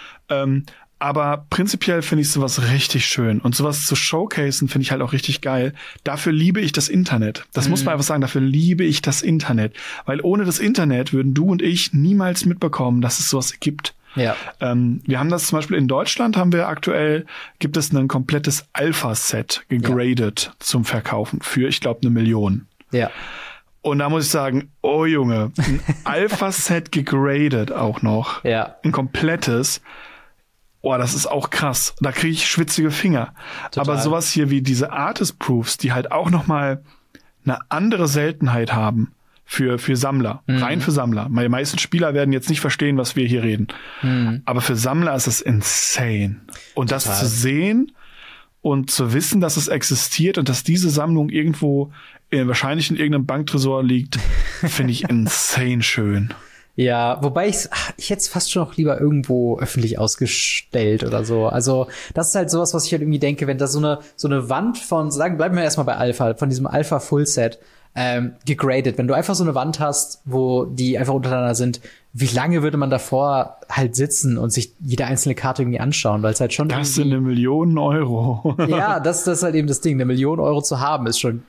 Aber prinzipiell finde ich sowas richtig schön. Und sowas zu showcasen finde ich halt auch richtig geil. Dafür liebe ich das Internet. Das muss man einfach sagen, dafür liebe ich das Internet. Weil ohne das Internet würden du und ich niemals mitbekommen, dass es sowas gibt. Ja. Wir haben das zum Beispiel in Deutschland, gibt es ein komplettes Alpha-Set gegradet zum Verkaufen für, ich glaube, 1 Million. Ja. Und da muss ich sagen, oh Junge, ein Alpha-Set gegradet auch noch. Ja. Ein komplettes. Oh, das ist auch krass. Da kriege ich schwitzige Finger. Total. Aber sowas hier wie diese Artist Proofs, die halt auch noch mal eine andere Seltenheit haben für Sammler, rein für Sammler. Die meisten Spieler werden jetzt nicht verstehen, was wir hier reden. Aber für Sammler ist es insane. Und Total. das zu sehen und zu wissen, dass es existiert und dass diese Sammlung irgendwo wahrscheinlich in irgendeinem Banktresor liegt, finde ich insane schön. Ja, wobei ich hätte es fast schon noch lieber irgendwo öffentlich ausgestellt oder so. Also das ist halt sowas, was ich halt irgendwie denke, wenn da so eine Wand von, bleiben wir erstmal bei Alpha, von diesem Alpha Fullset gegradet, wenn du einfach so eine Wand hast, wo die einfach untereinander sind, wie lange würde man davor halt sitzen und sich jede einzelne Karte irgendwie anschauen, weil es halt schon das sind 1 Million Euro. Ja, das ist halt eben das Ding, 1 Million Euro zu haben, ist schon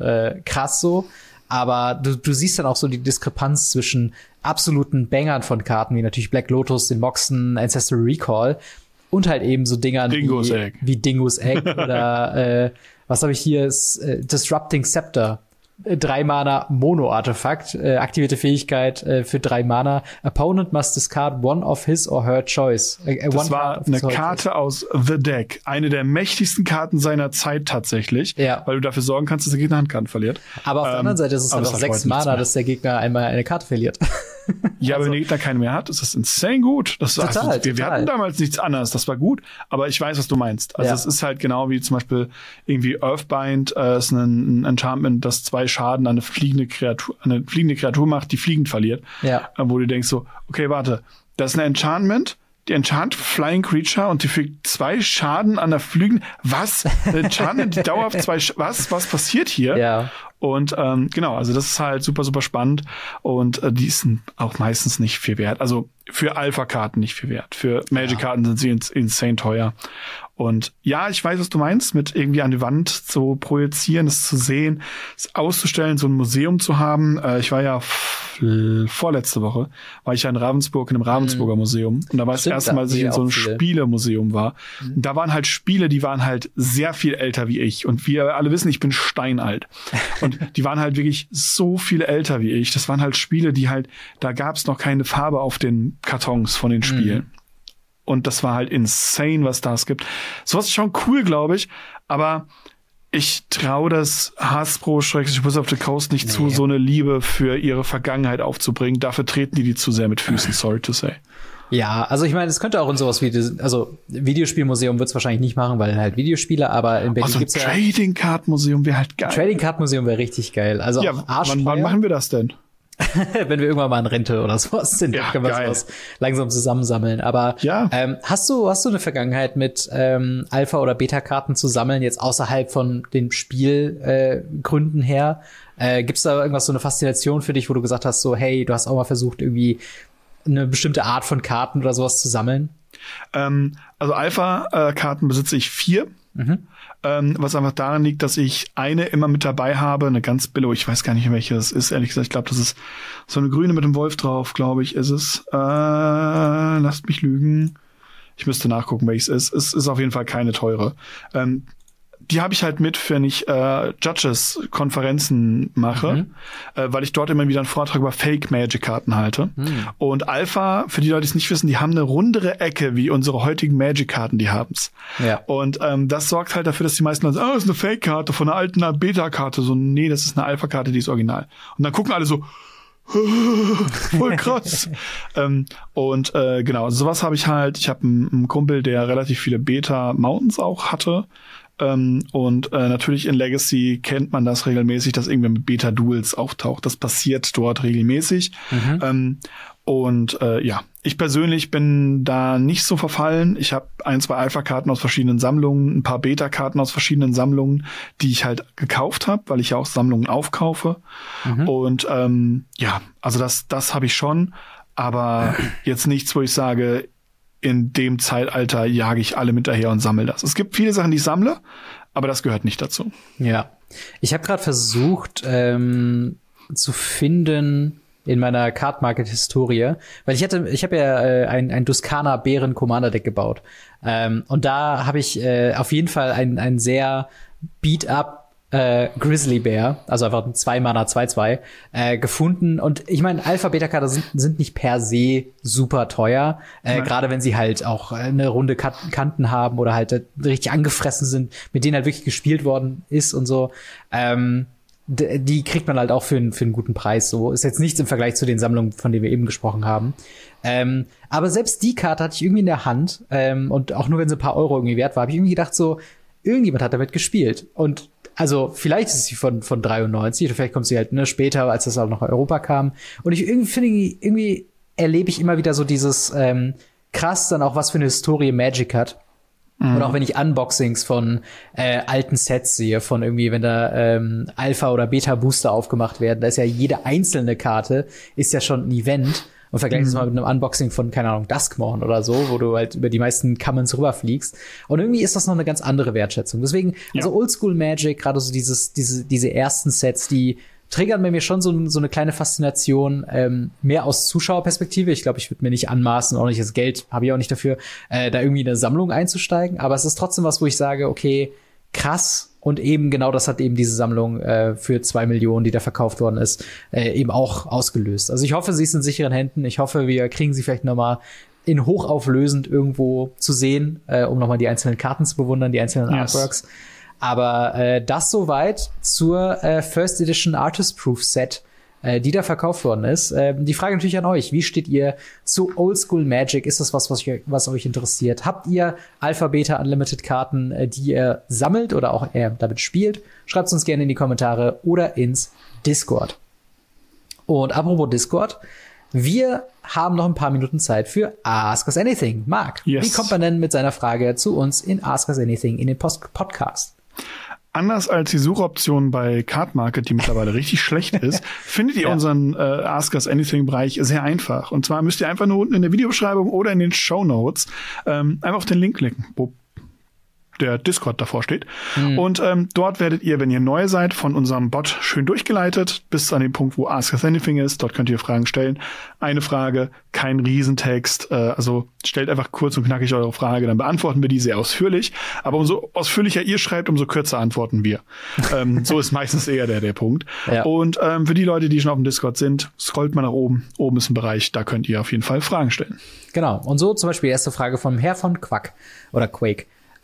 krass so. Aber du siehst dann auch so die Diskrepanz zwischen absoluten Bangern von Karten, wie natürlich Black Lotus, den Moxen, Ancestral Recall und halt eben so Dingern wie Dingo's Egg oder was habe ich hier, ist Disrupting Scepter. 3 Mana Mono-Artefakt, aktivierte Fähigkeit für 3 Mana. Opponent must discard one of his or her choice. Das war eine Karte aus The Deck. Eine der mächtigsten Karten seiner Zeit tatsächlich. Ja. Weil du dafür sorgen kannst, dass der Gegner Handkarten verliert. Aber auf der anderen Seite ist es halt auch 6 Mana, dass der Gegner einmal eine Karte verliert. Ja, aber wenn der Gegner keine mehr hat, ist das insane gut. Total. Wir hatten damals nichts anderes, das war gut, aber ich weiß, was du meinst. Also es ist halt genau wie zum Beispiel irgendwie Earthbind, ist ein Enchantment, das 2 Schaden an eine fliegende Kreatur macht, die fliegend verliert. Ja. Wo du denkst so, okay, warte, das ist ein Enchantment, die enchant Flying Creature und die fügt 2 Schaden an der fliegenden. Was? Eine Enchantment, die dauerhaft 2 was passiert hier? Ja. Und genau, also das ist halt super, super spannend und die sind auch meistens nicht viel wert. Also für Alpha-Karten nicht viel wert. Für Magic-Karten sind sie insane teuer. Und ja, ich weiß, was du meinst, mit irgendwie an die Wand zu projizieren, es zu sehen, es auszustellen, so ein Museum zu haben. Ich war ja vorletzte Woche, war ich ja in Ravensburg, in einem Ravensburger Museum. Und da war das erste Mal, dass ich in so einem Spielemuseum war. Und da waren halt Spiele, die waren halt sehr viel älter wie ich. Und wir alle wissen, ich bin steinalt. Und die waren halt wirklich so viel älter wie ich. Das waren halt Spiele, die halt, da gab es noch keine Farbe auf den Kartons von den Spielen. Und das war halt insane, was da es gibt. Sowas ist schon cool, glaube ich. Aber ich traue das Hasbro/Wizards of the Coast nicht zu, so eine Liebe für ihre Vergangenheit aufzubringen. Dafür treten die zu sehr mit Füßen, sorry to say. Ja, also ich meine, es könnte auch in sowas wie, also Videospielmuseum wird es wahrscheinlich nicht machen, weil halt Videospiele, aber in Berlin gibt's ja Trading Card Museum wäre halt geil. Trading Card Museum wäre richtig geil. Also ja, wann machen wir das denn? Wenn wir irgendwann mal in Rente oder sowas sind, dann können wir sowas langsam zusammensammeln. Aber hast du eine Vergangenheit mit Alpha- oder Beta-Karten zu sammeln, jetzt außerhalb von den Spielgründen her? Gibt's da irgendwas, so eine Faszination für dich, wo du gesagt hast, so hey, du hast auch mal versucht, irgendwie eine bestimmte Art von Karten oder sowas zu sammeln? Also Alpha-Karten besitze ich 4. Was einfach daran liegt, dass ich eine immer mit dabei habe, eine ganz billige, ich weiß gar nicht, welche es ist, ehrlich gesagt, ich glaube, das ist so eine grüne mit dem Wolf drauf, glaube ich, ist es. Lasst mich lügen. Ich müsste nachgucken, welches es ist. Es ist auf jeden Fall keine teure. Die habe ich halt mit, wenn ich Judges-Konferenzen mache, weil ich dort immer wieder einen Vortrag über Fake-Magic-Karten halte. Und Alpha, für die Leute, die es nicht wissen, die haben eine rundere Ecke, wie unsere heutigen Magic-Karten, die haben's. Ja. Und das sorgt halt dafür, dass die meisten Leute sagen, das ist eine Fake-Karte von einer alten Beta-Karte. So, nee, das ist eine Alpha-Karte, die ist original. Und dann gucken alle so, voll krass. Genau, sowas habe ich halt. Ich habe einen Kumpel, der relativ viele Beta-Mountains auch hatte. Und natürlich in Legacy kennt man das regelmäßig, dass irgendwer mit Beta-Duels auftaucht. Das passiert dort regelmäßig. Ja, ich persönlich bin da nicht so verfallen. Ich habe 1, 2 Alpha-Karten aus verschiedenen Sammlungen, ein paar Beta-Karten aus verschiedenen Sammlungen, die ich halt gekauft habe, weil ich ja auch Sammlungen aufkaufe. Und ja, also das habe ich schon, aber jetzt nichts, wo ich sage, in dem Zeitalter jage ich alle hinterher und sammle das. Es gibt viele Sachen, die ich sammle, aber das gehört nicht dazu. Ja. Ich habe gerade versucht zu finden in meiner Card Market Historie, weil ich habe ja ein Duskana Bären Commander Deck gebaut. Und da habe ich auf jeden Fall ein sehr Beat Up Grizzly Bear, also einfach ein 2-Mana 2/2 gefunden. Und ich meine, Alpha-Beta-Karten sind nicht per se super teuer, gerade wenn sie halt auch eine runde Kanten haben oder halt richtig angefressen sind, mit denen halt wirklich gespielt worden ist und so. die kriegt man halt auch für einen guten Preis. So ist jetzt nichts im Vergleich zu den Sammlungen, von denen wir eben gesprochen haben. Aber selbst die Karte hatte ich irgendwie in der Hand. Und auch nur, wenn sie ein paar Euro irgendwie wert war, habe ich irgendwie gedacht so, irgendjemand hat damit gespielt. Und also vielleicht ist sie von 93 oder vielleicht kommt sie halt später, als das auch noch in Europa kam. Und ich irgendwie erlebe ich immer wieder so dieses krass dann auch, was für eine Historie Magic hat. Und auch wenn ich Unboxings von alten Sets sehe, von irgendwie, wenn da Alpha- oder Beta-Booster aufgemacht werden, da ist ja jede einzelne Karte, ist ja schon ein Event. Und vergleiche es mal mit einem Unboxing von, keine Ahnung, Duskmourn oder so, wo du halt über die meisten Commons rüberfliegst. Und irgendwie ist das noch eine ganz andere Wertschätzung. Deswegen, also Oldschool Magic, gerade so diese ersten Sets, die triggern bei mir schon so eine kleine Faszination, mehr aus Zuschauerperspektive. Ich glaube, ich würde mir nicht anmaßen, auch nicht das Geld habe ich auch nicht dafür, da irgendwie in eine Sammlung einzusteigen. Aber es ist trotzdem was, wo ich sage, okay, krass. Und eben genau das hat eben diese Sammlung für 2 Millionen, die da verkauft worden ist, eben auch ausgelöst. Also ich hoffe, sie ist in sicheren Händen. Ich hoffe, wir kriegen sie vielleicht noch mal in hochauflösend irgendwo zu sehen, um noch mal die einzelnen Karten zu bewundern, die einzelnen Artworks. Aber das soweit zur First Edition Artist Proof Set, die da verkauft worden ist. Die Frage natürlich an euch: Wie steht ihr zu Oldschool Magic? Ist das was euch interessiert? Habt ihr Alpha, Beta, Unlimited Karten, die ihr sammelt oder auch damit spielt? Schreibt es uns gerne in die Kommentare oder ins Discord. Und apropos Discord, wir haben noch ein paar Minuten Zeit für Ask Us Anything. Marc, wie kommt man denn mit seiner Frage zu uns in Ask Us Anything in den Podcast? Anders als die Suchoption bei Cardmarket, die mittlerweile richtig schlecht ist, findet ihr unseren Ask Us Anything-Bereich sehr einfach. Und zwar müsst ihr einfach nur unten in der Videobeschreibung oder in den Shownotes einfach auf den Link klicken, wo der Discord davor steht. Und dort werdet ihr, wenn ihr neu seid, von unserem Bot schön durchgeleitet, bis an den Punkt, wo Ask Us Anything ist. Dort könnt ihr Fragen stellen. Eine Frage, kein Riesentext. Also stellt einfach kurz und knackig eure Frage, dann beantworten wir die sehr ausführlich. Aber umso ausführlicher ihr schreibt, umso kürzer antworten wir. So ist meistens eher der Punkt. Ja. Und für die Leute, die schon auf dem Discord sind, scrollt mal nach oben. Oben ist ein Bereich, da könnt ihr auf jeden Fall Fragen stellen. Genau. Und so zum Beispiel die erste Frage vom Herr von Quack oder Quake.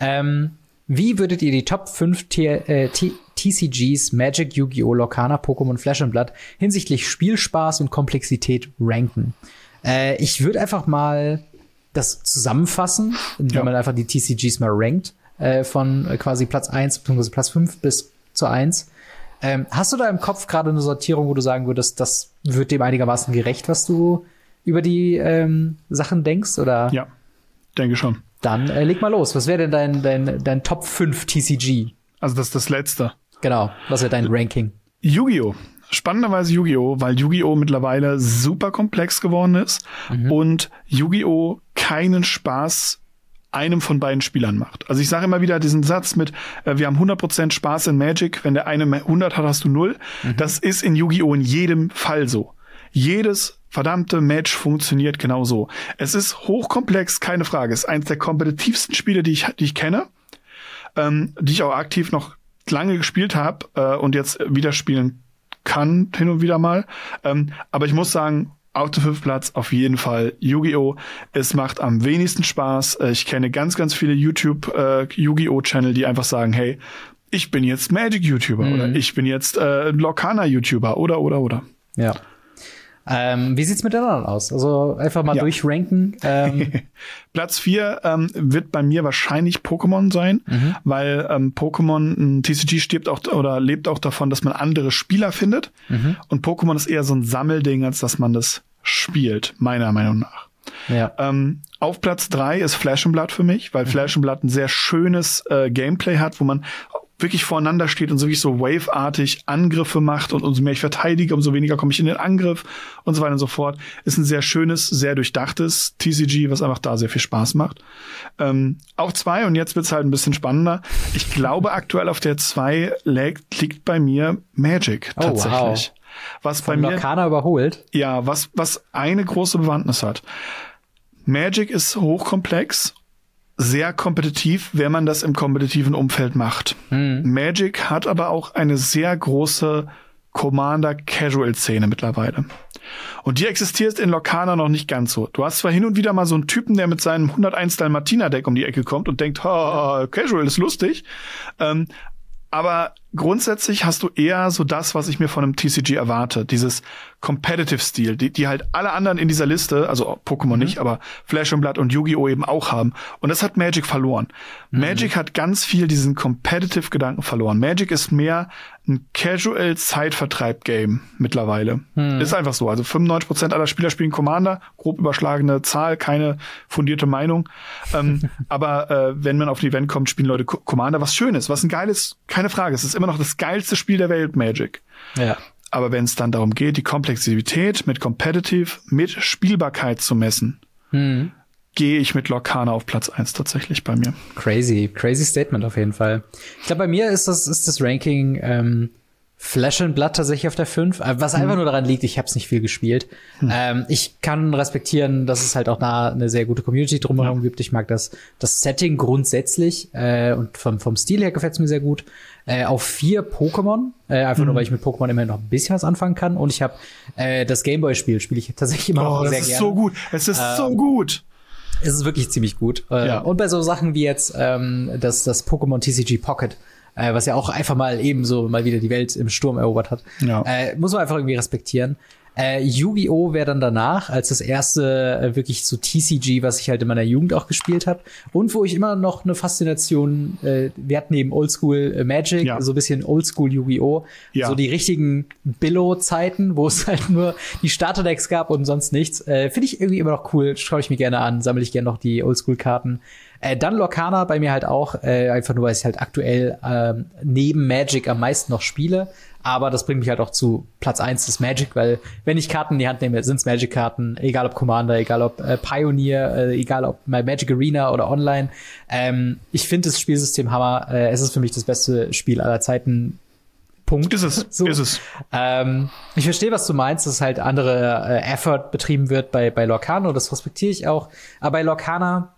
Wie würdet ihr die Top 5 TCGs Magic, Yu-Gi-Oh!, Lorcana, Pokémon, Flash and Blood hinsichtlich Spielspaß und Komplexität ranken? Ich würde einfach mal das zusammenfassen, wenn man einfach die TCGs mal rankt, von quasi Platz 1 bzw. Platz 5 bis zu 1. Hast du da im Kopf gerade eine Sortierung, wo du sagen würdest, das wird dem einigermaßen gerecht, was du über die Sachen denkst? Oder? Ja, denke schon. Dann leg mal los. Was wäre denn dein Top 5 TCG? Also das ist das Letzte. Genau. Was wäre dein Ranking? Yu-Gi-Oh! Spannenderweise Yu-Gi-Oh!, weil Yu-Gi-Oh! Mittlerweile super komplex geworden ist und Yu-Gi-Oh! Keinen Spaß einem von beiden Spielern macht. Also ich sage immer wieder diesen Satz mit, wir haben 100% Spaß in Magic, wenn der eine 100 hat, hast du 0. Das ist in Yu-Gi-Oh! In jedem Fall so. Jedes verdammte Match funktioniert genauso. Es ist hochkomplex, keine Frage. Es ist eines der kompetitivsten Spiele, die ich kenne, die ich auch aktiv noch lange gespielt habe und jetzt wieder spielen kann, hin und wieder mal. Aber ich muss sagen, auf dem 5. Platz auf jeden Fall Yu-Gi-Oh! Es macht am wenigsten Spaß. Ich kenne ganz, ganz viele YouTube Yu-Gi-Oh! Channel, die einfach sagen, hey, ich bin jetzt Magic-YouTuber oder ich bin jetzt Lorcana-YouTuber oder. Ja. Wie sieht's mit den anderen aus? Also einfach mal durchranken. Platz 4 wird bei mir wahrscheinlich Pokémon sein, weil Pokémon, ein TCG stirbt auch oder lebt auch davon, dass man andere Spieler findet. Und Pokémon ist eher so ein Sammelding, als dass man das spielt, meiner Meinung nach. Ja. Auf Platz 3 ist Flash and Blood für mich, weil Flash and Blood ein sehr schönes Gameplay hat, wo man wirklich voreinander steht und so wirklich so Wave-artig Angriffe macht und umso mehr ich verteidige, umso weniger komme ich in den Angriff und so weiter und so fort. Ist ein sehr schönes, sehr durchdachtes TCG, was einfach da sehr viel Spaß macht. Auf 2, und jetzt wird's halt ein bisschen spannender. Ich glaube, aktuell auf der 2 liegt bei mir Magic tatsächlich. Wow. Was von bei mir Lorcana überholt. Ja, was eine große Bewandtnis hat. Magic ist hochkomplex, sehr kompetitiv, wenn man das im kompetitiven Umfeld macht. Magic hat aber auch eine sehr große Commander-Casual-Szene mittlerweile. Und die existiert in Lorcana noch nicht ganz so. Du hast zwar hin und wieder mal so einen Typen, der mit seinem 101 Dalmatiner-Deck um die Ecke kommt und denkt, Casual ist lustig, aber grundsätzlich hast du eher so das, was ich mir von einem TCG erwarte. Dieses Competitive-Stil, die halt alle anderen in dieser Liste, also Pokémon nicht, aber Flash und Blood und Yu-Gi-Oh! Eben auch haben. Und das hat Magic verloren. Magic hat ganz viel diesen Competitive-Gedanken verloren. Magic ist mehr ein Casual-Zeitvertreib-Game mittlerweile. Ist einfach so. Also 95% aller Spieler spielen Commander, grob überschlagene Zahl, keine fundierte Meinung. Aber wenn man auf ein Event kommt, spielen Leute Commander, was Schönes, was ein geiles, keine Frage. Es ist immer noch das geilste Spiel der Welt, Magic. Ja. Aber wenn es dann darum geht, die Komplexität mit Competitive, mit Spielbarkeit zu messen, gehe ich mit Lorcana auf Platz 1 tatsächlich bei mir. Crazy Statement auf jeden Fall. Ich glaube, bei mir ist das Ranking Flash and Blood tatsächlich auf der 5, was einfach nur daran liegt, ich habe es nicht viel gespielt. Ich kann respektieren, dass es halt auch eine sehr gute Community drumherum gibt. Ich mag das Setting grundsätzlich und vom Stil her gefällt es mir sehr gut. Auf 4 Pokémon, einfach nur, weil ich mit Pokémon immerhin noch ein bisschen was anfangen kann. Und ich habe das Gameboy-Spiel spiele ich tatsächlich immer noch sehr gerne. Es ist so gut. Es ist so gut. Es ist wirklich ziemlich gut. Ja. Und bei so Sachen wie jetzt das Pokémon TCG Pocket, was ja auch einfach mal ebenso mal wieder die Welt im Sturm erobert hat, muss man einfach irgendwie respektieren. Yu-Gi-Oh! Wäre dann danach als das erste wirklich so TCG, was ich halt in meiner Jugend auch gespielt habe und wo ich immer noch eine Faszination, wir hatten eben Oldschool Magic, so ein bisschen Oldschool Yu-Gi-Oh! So die richtigen Billo-Zeiten, wo es halt nur die Starterdecks gab und sonst nichts. Finde ich irgendwie immer noch cool, schaue ich mir gerne an, sammle ich gerne noch die Oldschool-Karten. Dann Lorcana bei mir halt auch, einfach nur, weil ich halt aktuell neben Magic am meisten noch spiele. Aber das bringt mich halt auch zu Platz 1 des Magic, weil wenn ich Karten in die Hand nehme, sind's Magic-Karten, egal ob Commander, egal ob Pioneer, egal ob Magic Arena oder Online. Ich finde das Spielsystem Hammer. Es ist für mich das beste Spiel aller Zeiten. Punkt. Ist es. So. Ist es. Ich verstehe, was du meinst, dass halt andere Effort betrieben wird bei Lorcana, und das respektiere ich auch. Aber bei Lorcana,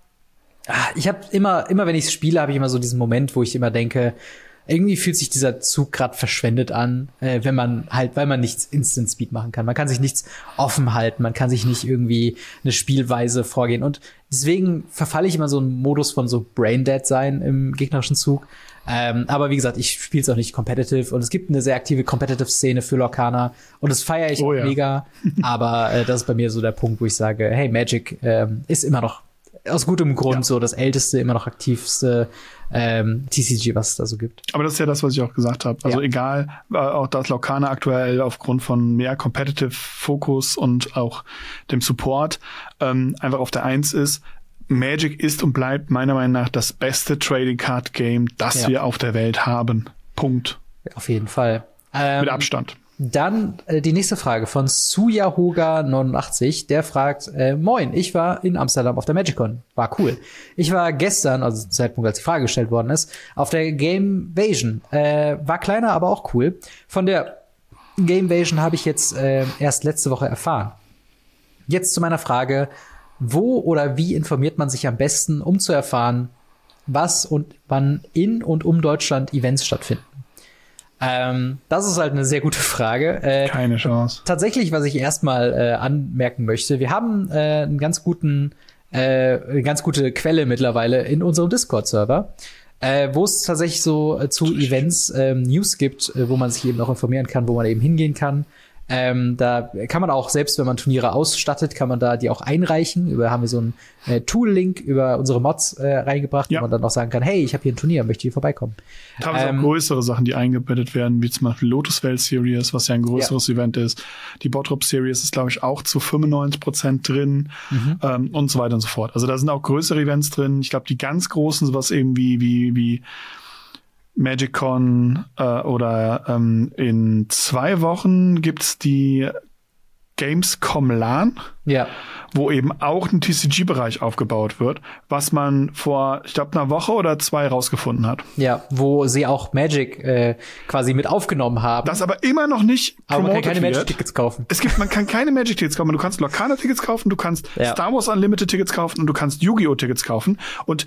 ich habe immer wenn ich spiele, habe ich immer so diesen Moment, wo ich immer denke, irgendwie fühlt sich dieser Zug gerade verschwendet an, weil man nichts Instant Speed machen kann. Man kann sich nichts offen halten, man kann sich nicht irgendwie eine Spielweise vorgehen. Und deswegen verfalle ich immer so einen Modus von so Braindead sein im gegnerischen Zug. Aber wie gesagt, ich spiele es auch nicht competitive, und es gibt eine sehr aktive Competitive-Szene für Lorcana und das feiere ich mega. Aber das ist bei mir so der Punkt, wo ich sage, hey, Magic ist immer noch aus gutem Grund so das älteste, immer noch aktivste TCG, was es da so gibt. Aber das ist ja das, was ich auch gesagt habe. Also egal, auch dass Lorcana aktuell aufgrund von mehr Competitive-Fokus und auch dem Support einfach auf der 1 ist. Magic ist und bleibt meiner Meinung nach das beste Trading Card Game, das wir auf der Welt haben. Punkt. Auf jeden Fall. Mit Abstand. Dann die nächste Frage von Suyahoga89. Der fragt, moin, ich war in Amsterdam auf der MagicCon. War cool. Ich war gestern, also zum Zeitpunkt, als die Frage gestellt worden ist, auf der Gamevasion. War kleiner, aber auch cool. Von der Gamevasion habe ich jetzt erst letzte Woche erfahren. Jetzt zu meiner Frage, wo oder wie informiert man sich am besten, um zu erfahren, was und wann in und um Deutschland Events stattfinden? Das ist halt eine sehr gute Frage. Keine Chance. Tatsächlich, was ich erstmal anmerken möchte, wir haben eine ganz gute Quelle mittlerweile in unserem Discord-Server, wo es tatsächlich so zu Events News gibt, wo man sich eben auch informieren kann, wo man eben hingehen kann. Da kann man auch, selbst wenn man Turniere ausstattet, kann man da die auch einreichen. Haben wir so einen Tool-Link über unsere Mods reingebracht, wo man dann auch sagen kann, hey, ich habe hier ein Turnier, möchte hier vorbeikommen. Teilweise auch größere Sachen, die eingebettet werden, wie zum Beispiel Lotus Vale Series, was ja ein größeres Event ist. Die Bottrop Series ist, glaube ich, auch zu 95% drin und so weiter und so fort. Also da sind auch größere Events drin. Ich glaube, die ganz großen, sowas eben wie MagicCon oder in 2 Wochen gibt's die Gamescom LAN, wo eben auch ein TCG-Bereich aufgebaut wird, was man vor, ich glaube, einer Woche oder 2 rausgefunden hat. Ja, wo sie auch Magic quasi mit aufgenommen haben. Das aber immer noch nicht promotet wird. Aber man kann keine Magic-Tickets kaufen. Man kann keine Magic-Tickets kaufen. Du kannst Lorcana-Tickets kaufen, du kannst Star Wars Unlimited-Tickets kaufen und du kannst Yu-Gi-Oh!-Tickets kaufen. Und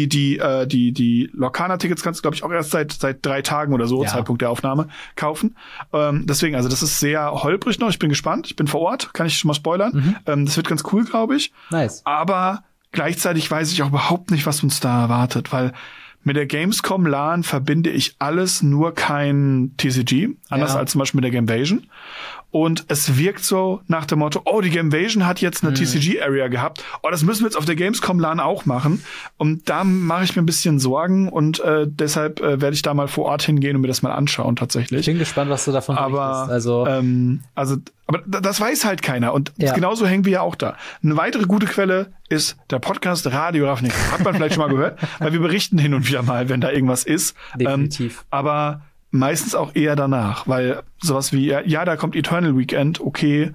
die Lorcana-Tickets kannst du, glaube ich, auch erst seit 3 Tagen oder so, Zeitpunkt der Aufnahme, kaufen. Deswegen, also das ist sehr holprig noch. Ich bin gespannt. Ich bin vor Ort, kann ich schon mal spoilern. Das wird ganz cool, glaube ich. Nice. Aber gleichzeitig weiß ich auch überhaupt nicht, was uns da erwartet, weil Mit der Gamescom LAN verbinde ich alles, nur kein TCG, anders als zum Beispiel mit der Gamevasion. Und es wirkt so nach dem Motto, oh, die Gamevasion hat jetzt eine TCG-Area gehabt. Oh, das müssen wir jetzt auf der Gamescom LAN auch machen. Und da mache ich mir ein bisschen Sorgen und deshalb werde ich da mal vor Ort hingehen und mir das mal anschauen tatsächlich. Ich bin gespannt, was du davon berichtest. Aber das weiß halt keiner. Und genauso hängen wir ja auch da. Eine weitere gute Quelle ist der Podcast Radio Ravnica. Hat man vielleicht schon mal gehört, weil wir berichten hin und wieder mal, wenn da irgendwas ist. Definitiv. Aber meistens auch eher danach, weil sowas wie, da kommt Eternal Weekend, okay.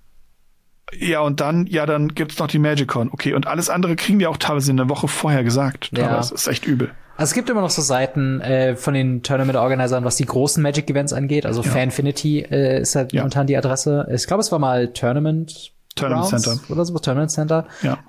Ja, und dann gibt's noch die MagicCon, okay. Und alles andere kriegen wir auch teilweise eine Woche vorher gesagt. Ja. Das ist echt übel. Also es gibt immer noch so Seiten von den Tournament-Organisern, was die großen Magic-Events angeht. Also Fanfinity ist halt momentan die Adresse. Ich glaube, es war mal Tournament Center oder so, Tournament Center. Ja.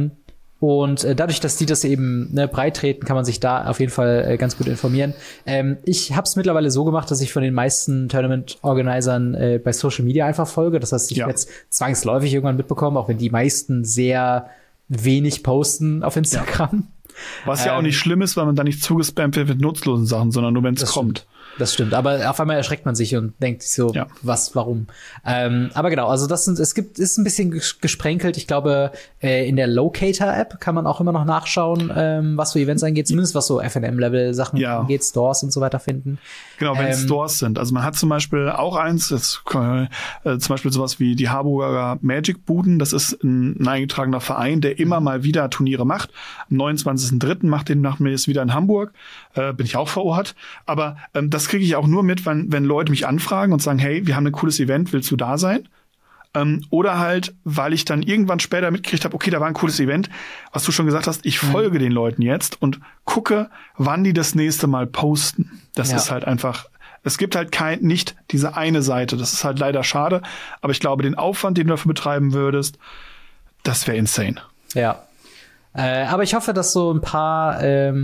Und dadurch, dass die das eben breit treten, kann man sich da auf jeden Fall ganz gut informieren. Ich habe es mittlerweile so gemacht, dass ich von den meisten Tournament-Organisern bei Social Media einfach folge. Das heißt, ich werde es zwangsläufig irgendwann mitbekommen, auch wenn die meisten sehr wenig posten auf Instagram. Was ja auch nicht schlimm ist, weil man da nicht zugespammt wird mit nutzlosen Sachen, sondern nur, wenn es kommt. Das stimmt, aber auf einmal erschreckt man sich und denkt sich so, warum? Aber genau, also ist ein bisschen gesprenkelt. Ich glaube, in der Locator-App kann man auch immer noch nachschauen, was so Events angeht, zumindest was so FNM-Level-Sachen angeht, Stores und so weiter finden. Genau, wenn Stores sind. Also man hat zum Beispiel auch eins, zum Beispiel sowas wie die Harburger Magic-Buden. Das ist ein eingetragener Verein, der immer mal wieder Turniere macht. Am 29.03. macht mir jetzt wieder in Hamburg. Bin ich auch vor Ort. Aber das kriege ich auch nur mit, wenn Leute mich anfragen und sagen, hey, wir haben ein cooles Event, willst du da sein? Oder halt, weil ich dann irgendwann später mitgekriegt habe, okay, da war ein cooles Event, was du schon gesagt hast, ich folge den Leuten jetzt und gucke, wann die das nächste Mal posten. Das ist halt einfach, es gibt halt nicht diese eine Seite. Das ist halt leider schade, aber ich glaube, den Aufwand, den du dafür betreiben würdest, das wäre insane. Ja. Aber ich hoffe, dass so ein paar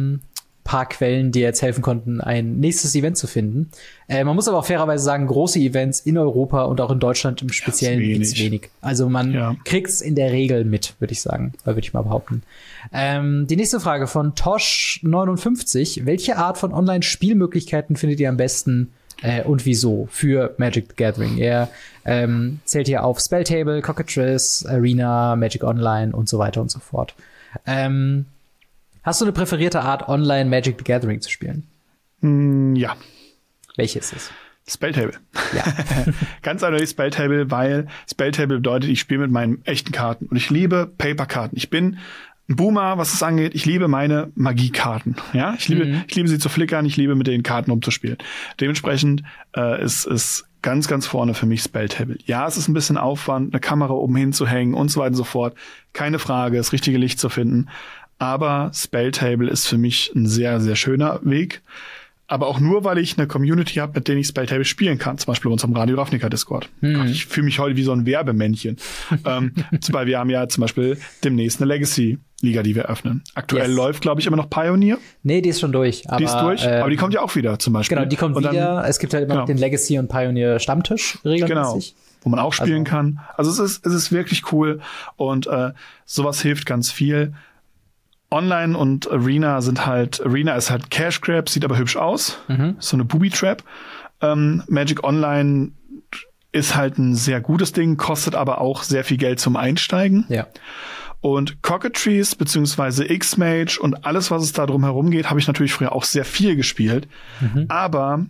Quellen, die jetzt helfen konnten, ein nächstes Event zu finden. Man muss aber auch fairerweise sagen, große Events in Europa und auch in Deutschland im Speziellen gibt's wenig. Also man kriegt's in der Regel mit, würde ich sagen, würde ich mal behaupten. Die nächste Frage von Tosh59. Welche Art von Online-Spielmöglichkeiten findet ihr am besten und wieso für Magic the Gathering? Er zählt hier auf Spelltable, Cockatrice, Arena, Magic Online und so weiter und so fort. Hast du eine präferierte Art, online Magic the Gathering zu spielen? Ja. Welche ist es? Spelltable. Ja. Ganz eindeutig Spelltable, weil Spelltable bedeutet, ich spiele mit meinen echten Karten. Und ich liebe Paperkarten. Ich bin ein Boomer, was es angeht. Ich liebe meine Magiekarten. Ja, ich liebe sie zu flickern. Ich liebe mit den Karten umzuspielen. Dementsprechend ist ganz, ganz vorne für mich Spelltable. Ja, es ist ein bisschen Aufwand, eine Kamera oben hinzuhängen und so weiter und so fort. Keine Frage, das richtige Licht zu finden. Aber Spelltable ist für mich ein sehr, sehr schöner Weg. Aber auch nur, weil ich eine Community habe, mit denen ich Spelltable spielen kann. Zum Beispiel bei unserem Radio Ravnica Discord. Gott, ich fühle mich heute wie so ein Werbemännchen. Weil wir haben ja zum Beispiel demnächst eine Legacy-Liga, die wir öffnen. Aktuell läuft, glaube ich, immer noch Pioneer. Nee, die ist schon durch. Die ist durch, aber die kommt ja auch wieder zum Beispiel. Genau, die kommt wieder. Es gibt halt immer noch den Legacy und Pioneer Stammtisch regelmäßig. Genau. Wo man auch spielen kann. Also es ist wirklich cool. Und sowas hilft ganz viel. Online und Arena ist halt Cash Grab, sieht aber hübsch aus. So eine Booby Trap. Magic Online ist halt ein sehr gutes Ding, kostet aber auch sehr viel Geld zum Einsteigen. Ja. Und Cockatrice beziehungsweise X-Mage und alles, was es da drum herum geht, habe ich natürlich früher auch sehr viel gespielt. Aber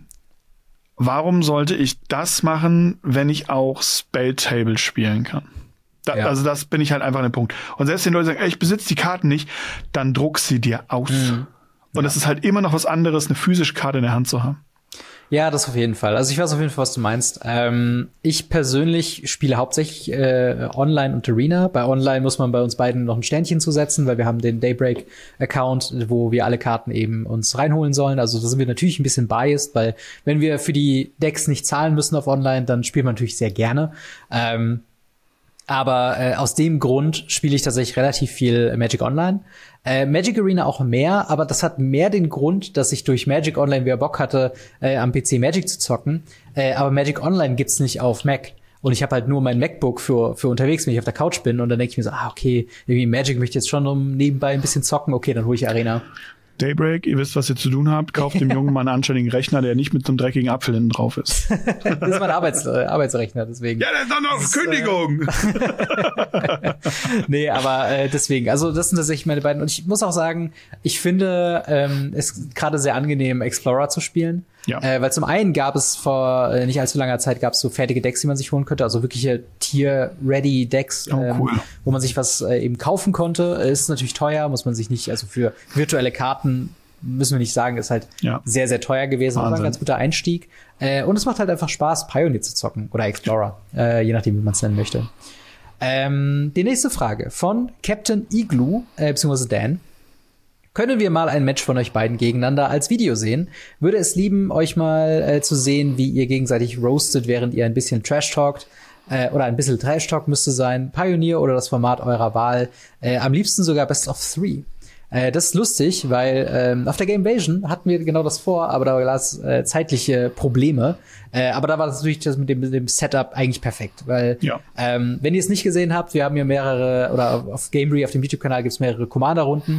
warum sollte ich das machen, wenn ich auch Spelltable spielen kann? Also das bin ich halt einfach an dem Punkt. Und selbst wenn Leute sagen, ich besitze die Karten nicht, dann druck sie dir aus. Und es ist halt immer noch was anderes, eine physische Karte in der Hand zu haben. Ja, das auf jeden Fall. Also ich weiß auf jeden Fall, was du meinst. Ich persönlich spiele hauptsächlich Online und Arena. Bei Online muss man bei uns beiden noch ein Sternchen zusetzen, weil wir haben den Daybreak-Account, wo wir alle Karten eben uns reinholen sollen. Also da sind wir natürlich ein bisschen biased, weil wenn wir für die Decks nicht zahlen müssen auf Online, dann spielt man natürlich sehr gerne. Aber aus dem Grund spiele ich tatsächlich relativ viel Magic Online. Magic Arena auch mehr, aber das hat mehr den Grund, dass ich durch Magic Online wieder Bock hatte, am PC Magic zu zocken. Aber Magic Online gibt's nicht auf Mac. Und ich habe halt nur mein MacBook für unterwegs, wenn ich auf der Couch bin. Und dann denke ich mir so, okay, irgendwie Magic möchte ich jetzt schon nebenbei ein bisschen zocken. Okay, dann hole ich Arena. Daybreak, ihr wisst, was ihr zu tun habt. Kauft dem Jungen mal einen anständigen Rechner, der nicht mit so einem dreckigen Apfel hinten drauf ist. Das ist mein Arbeitsrechner, deswegen. Ja, das ist doch noch Kündigung. Nee, aber deswegen. Also das sind tatsächlich meine beiden. Und ich muss auch sagen, ich finde es gerade sehr angenehm, Explorer zu spielen. Ja. Weil zum einen gab es vor nicht allzu langer Zeit gab es so fertige Decks, die man sich holen könnte, also wirkliche Tier-Ready-Decks, cool. wo man sich was eben kaufen konnte. Ist natürlich teuer, muss man sich nicht, also für virtuelle Karten müssen wir nicht sagen, ist halt sehr, sehr teuer gewesen. Das war ein ganz guter Einstieg. Und es macht halt einfach Spaß, Pioneer zu zocken oder Explorer, je nachdem, wie man es nennen möchte. Die nächste Frage von Captain Igloo, beziehungsweise Dan. Können wir mal ein Match von euch beiden gegeneinander als Video sehen? Würde es lieben, euch mal zu sehen, wie ihr gegenseitig roastet, während ihr ein bisschen Trash-talkt. Oder ein bisschen Trash-talk müsste sein. Pioneer oder das Format eurer Wahl. Am liebsten sogar Best of 3. Das ist lustig, weil auf der Gamevasion hatten wir genau das vor, aber da gab es zeitliche Probleme. Aber da war das natürlich das mit dem Setup eigentlich perfekt, weil wenn ihr es nicht gesehen habt, wir haben hier mehrere, oder auf Gamery, auf dem YouTube-Kanal gibt's mehrere Commander-Runden,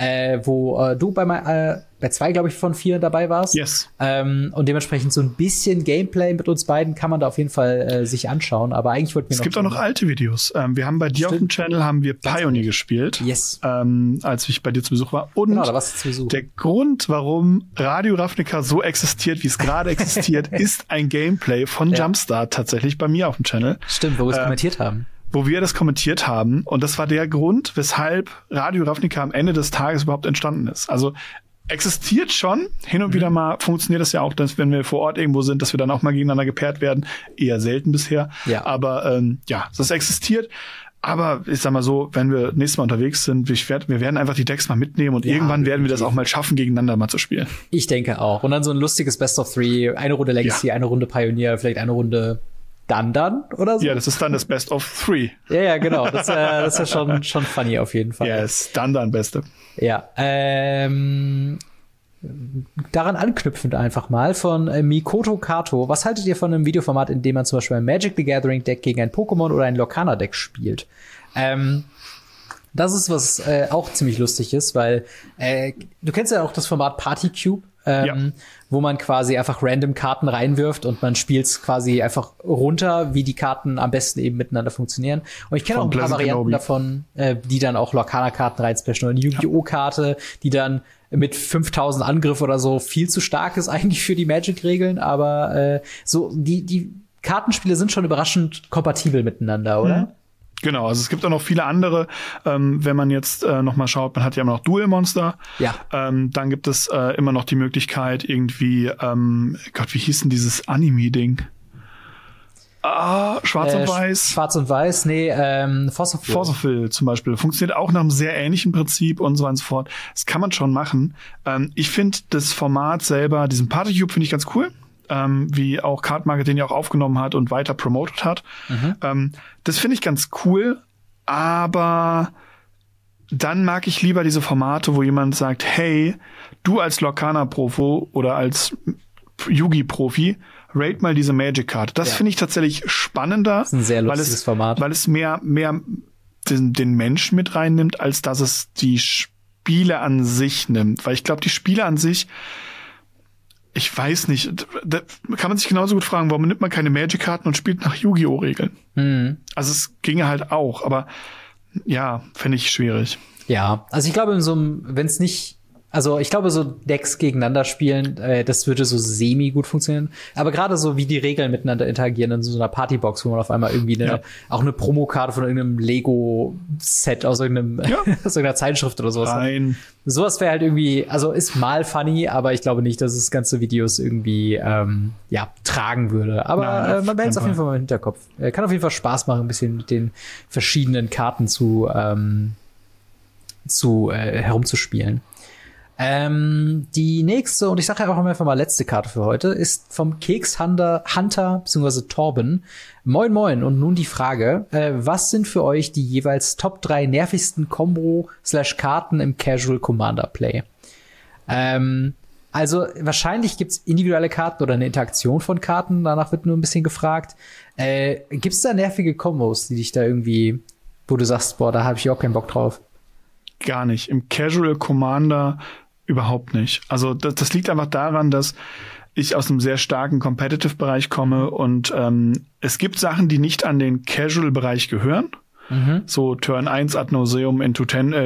wo du bei 2, glaube ich, von 4 dabei warst. Yes. Und dementsprechend so ein bisschen Gameplay mit uns beiden kann man da auf jeden Fall sich anschauen. Aber eigentlich wollten wir Es gibt auch noch alte Videos. Wir haben bei dir auf dem Channel Pioneer gespielt. Yes. Als ich bei dir zu Besuch war. Und genau, da warst du zu Besuch. Der Grund, warum Radio Ravnica so existiert, wie es gerade existiert, ist ein Gameplay von Jumpstart tatsächlich bei mir auf dem Channel. Stimmt, wo wir es kommentiert haben. Wo wir das kommentiert haben. Und das war der Grund, weshalb Radio Ravnica am Ende des Tages überhaupt entstanden ist. Also existiert schon. Hin und wieder mal funktioniert das ja auch, dass wenn wir vor Ort irgendwo sind, dass wir dann auch mal gegeneinander gepaart werden. Eher selten bisher. Ja. Aber das existiert. Aber ich sag mal so, wenn wir nächstes Mal unterwegs sind, wir werden einfach die Decks mal mitnehmen und irgendwann werden wir das auch mal schaffen, gegeneinander mal zu spielen. Ich denke auch. Und dann so ein lustiges Best of 3, eine Runde Legacy, eine Runde Pioneer, vielleicht eine Runde dann oder so. Ja, das ist dann das Best of 3. Ja, genau. Das ist ja schon funny auf jeden Fall. Ja, ist dann Beste. Ja, daran anknüpfend einfach mal von Mikoto Kato. Was haltet ihr von einem Videoformat, in dem man zum Beispiel ein Magic the Gathering Deck gegen ein Pokémon oder ein Lorcana Deck spielt? Das ist was auch ziemlich lustig ist, weil du kennst ja auch das Format Party Cube, wo man quasi einfach random Karten reinwirft und man spielt's quasi einfach runter, wie die Karten am besten eben miteinander funktionieren. Und ich kenne auch ein paar Varianten davon, die dann auch Lorcana-Karten reinsplashen oder eine Yu-Gi-Oh-Karte, die dann mit 5000 Angriff oder so viel zu stark ist eigentlich für die Magic-Regeln, aber so die Kartenspiele sind schon überraschend kompatibel miteinander, oder? Genau, also es gibt auch noch viele andere, wenn man jetzt noch mal schaut, man hat ja immer noch Duel Monster. Ja. Dann gibt es immer noch die Möglichkeit irgendwie, Gott, wie hieß denn dieses Anime-Ding? Schwarz und Weiß. Schwarz und Weiß, nee, Force zum Beispiel. Funktioniert auch nach einem sehr ähnlichen Prinzip und so weiter und so fort. Das kann man schon machen. Ich finde das Format selber, diesen Party Cube finde ich ganz cool. Wie auch Card Market den ja auch aufgenommen hat und weiter promotet hat. Das finde ich ganz cool, aber dann mag ich lieber diese Formate, wo jemand sagt, hey, du als Lorcana-Profi oder als Yugi-Profi, rate mal diese Magic-Karte. Das finde ich tatsächlich spannender. Das ist ein sehr lustiges Format. Weil es mehr den Menschen mit reinnimmt, als dass es die Spiele an sich nimmt. Weil ich glaube, die Spiele an sich, ich weiß nicht, da kann man sich genauso gut fragen, warum nimmt man keine Magic-Karten und spielt nach Yu-Gi-Oh! Regeln? Also es ginge halt auch, aber ja, finde ich schwierig. Ja, also ich glaube, wenn es nicht, also ich glaube, so Decks gegeneinander spielen, das würde so semi gut funktionieren. Aber gerade so, wie die Regeln miteinander interagieren in so einer Partybox, wo man auf einmal irgendwie auch eine Promokarte von irgendeinem Lego-Set aus aus irgendeiner Zeitschrift oder sowas. Nein. Sowas wäre halt irgendwie, also ist mal funny, aber ich glaube nicht, dass es ganze Videos irgendwie tragen würde. Aber man behält es auf jeden Fall mal im Hinterkopf. Kann auf jeden Fall Spaß machen, ein bisschen mit den verschiedenen Karten herumzuspielen. Die nächste, und ich sage ja auch einfach mal letzte Karte für heute, ist vom Kekshunter bzw. Torben. Moin Moin, und nun die Frage, was sind für euch die jeweils Top 3 nervigsten Combo/Karten im Casual Commander Play? Also wahrscheinlich gibt's individuelle Karten oder eine Interaktion von Karten, danach wird nur ein bisschen gefragt. Gibt's da nervige Kombos, die dich da irgendwie, wo du sagst, boah, da habe ich auch keinen Bock drauf? Gar nicht. Im Casual Commander überhaupt nicht. Also das liegt einfach daran, dass ich aus einem sehr starken Competitive-Bereich komme und es gibt Sachen, die nicht an den Casual-Bereich gehören. So Turn 1 ad nauseam into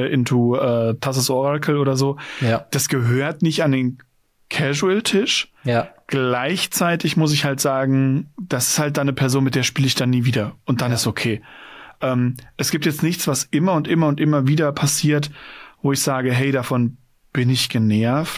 Thassa's Oracle oder so. Ja. Das gehört nicht an den Casual-Tisch. Ja. Gleichzeitig muss ich halt sagen, das ist halt dann eine Person, mit der spiele ich dann nie wieder. Und dann ist okay. Es gibt jetzt nichts, was immer und immer und immer wieder passiert, wo ich sage, hey, davon bin ich genervt,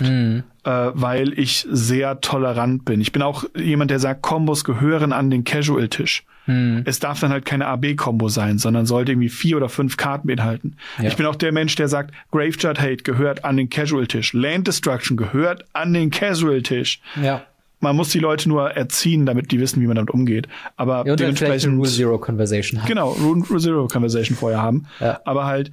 weil ich sehr tolerant bin. Ich bin auch jemand, der sagt, Kombos gehören an den Casual-Tisch. Es darf dann halt keine AB-Kombo sein, sondern sollte irgendwie 4 oder 5 Karten beinhalten. Ja. Ich bin auch der Mensch, der sagt, Graveyard Hate gehört an den Casual-Tisch. Land Destruction gehört an den Casual-Tisch. Ja. Man muss die Leute nur erziehen, damit die wissen, wie man damit umgeht. Aber ja, und dementsprechend eine Rule Zero Conversation haben. Genau, Rule Zero Conversation vorher haben. Ja. Aber halt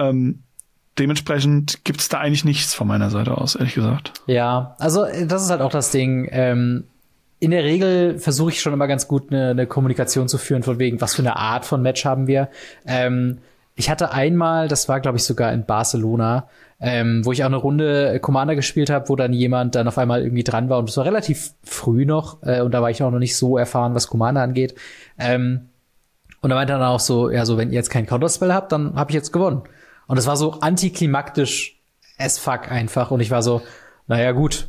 dementsprechend gibt's da eigentlich nichts von meiner Seite aus, ehrlich gesagt. Ja, also das ist halt auch das Ding. In der Regel versuche ich schon immer ganz gut eine Kommunikation zu führen, von wegen, was für eine Art von Match haben wir. Ich hatte einmal, das war glaube ich sogar in Barcelona, wo ich auch eine Runde Commander gespielt habe, wo dann jemand dann auf einmal irgendwie dran war und es war relativ früh noch und da war ich auch noch nicht so erfahren, was Commander angeht. Und da meinte er dann auch so, ja, so wenn ihr jetzt kein Counterspell habt, dann habe ich jetzt gewonnen. Und das war so antiklimaktisch as fuck einfach und ich war so, naja gut,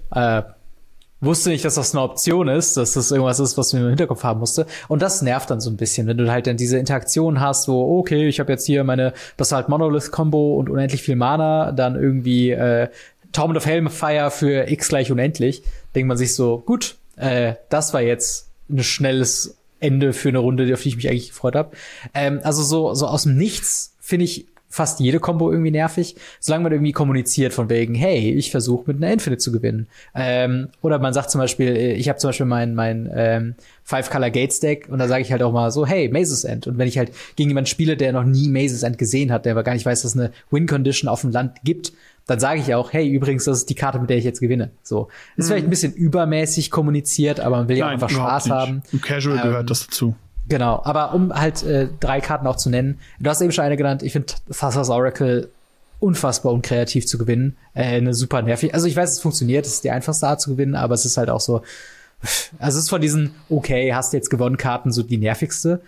wusste nicht, dass das eine Option ist, dass das irgendwas ist, was man im Hinterkopf haben musste. Und das nervt dann so ein bisschen, wenn du halt dann diese Interaktion hast, wo, okay, ich habe jetzt hier meine Basalt-Monolith-Combo und unendlich viel Mana, dann irgendwie Torment of Hellfire für X gleich unendlich. Denkt man sich so, gut, das war jetzt ein schnelles Ende für eine Runde, auf die ich mich eigentlich gefreut habe. Also so aus dem Nichts finde ich fast jede Combo irgendwie nervig, solange man irgendwie kommuniziert von wegen, hey, ich versuche mit einer Infinite zu gewinnen. Oder man sagt zum Beispiel, ich habe zum Beispiel mein Five-Color Gates Deck und da sage ich halt auch mal so, hey, Maze's End. Und wenn ich halt gegen jemanden spiele, der noch nie Maze's End gesehen hat, der aber gar nicht weiß, dass es eine Win-Condition auf dem Land gibt, dann sage ich auch, hey, übrigens, das ist die Karte, mit der ich jetzt gewinne. So. Ist vielleicht ein bisschen übermäßig kommuniziert, aber man will ja einfach Spaß haben. Im Casual gehört das dazu. Genau, aber um halt 3 Karten auch zu nennen, du hast eben schon eine genannt, ich finde Thassa's Oracle unfassbar unkreativ zu gewinnen, eine super nervig, also ich weiß, es funktioniert, es ist die einfachste Art zu gewinnen, aber es ist halt auch so, also es ist von diesen, okay, hast du jetzt gewonnen Karten so die nervigste.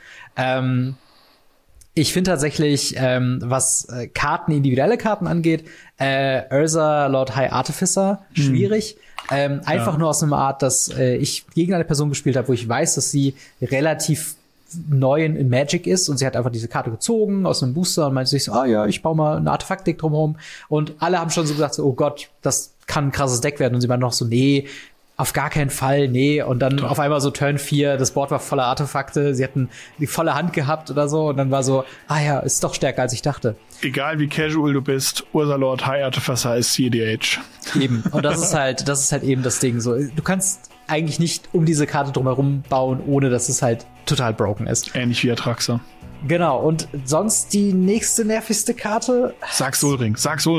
Ich finde tatsächlich, was individuelle Karten angeht, Urza Lord High Artificer schwierig. Einfach nur aus einer Art, dass ich gegen eine Person gespielt habe, wo ich weiß, dass sie relativ neu in Magic ist und sie hat einfach diese Karte gezogen aus einem Booster und meinte sich so, ja, ich baue mal ein Artefaktdeck drumherum und alle haben schon so gesagt, so, oh Gott, das kann ein krasses Deck werden und sie waren noch so, nee, auf gar keinen Fall, nee. Und dann auf einmal so Turn 4, das Board war voller Artefakte, sie hatten die volle Hand gehabt oder so und dann war so, ja, ist doch stärker als ich dachte. Egal wie casual du bist, Urza Lord High Artificer ist CDH. Eben. Und das ist halt eben das Ding so. Du kannst eigentlich nicht um diese Karte drumherum bauen, ohne dass es halt total broken ist. Ähnlich wie Atraxa. Genau, und sonst die nächste nervigste Karte? Sag Solring.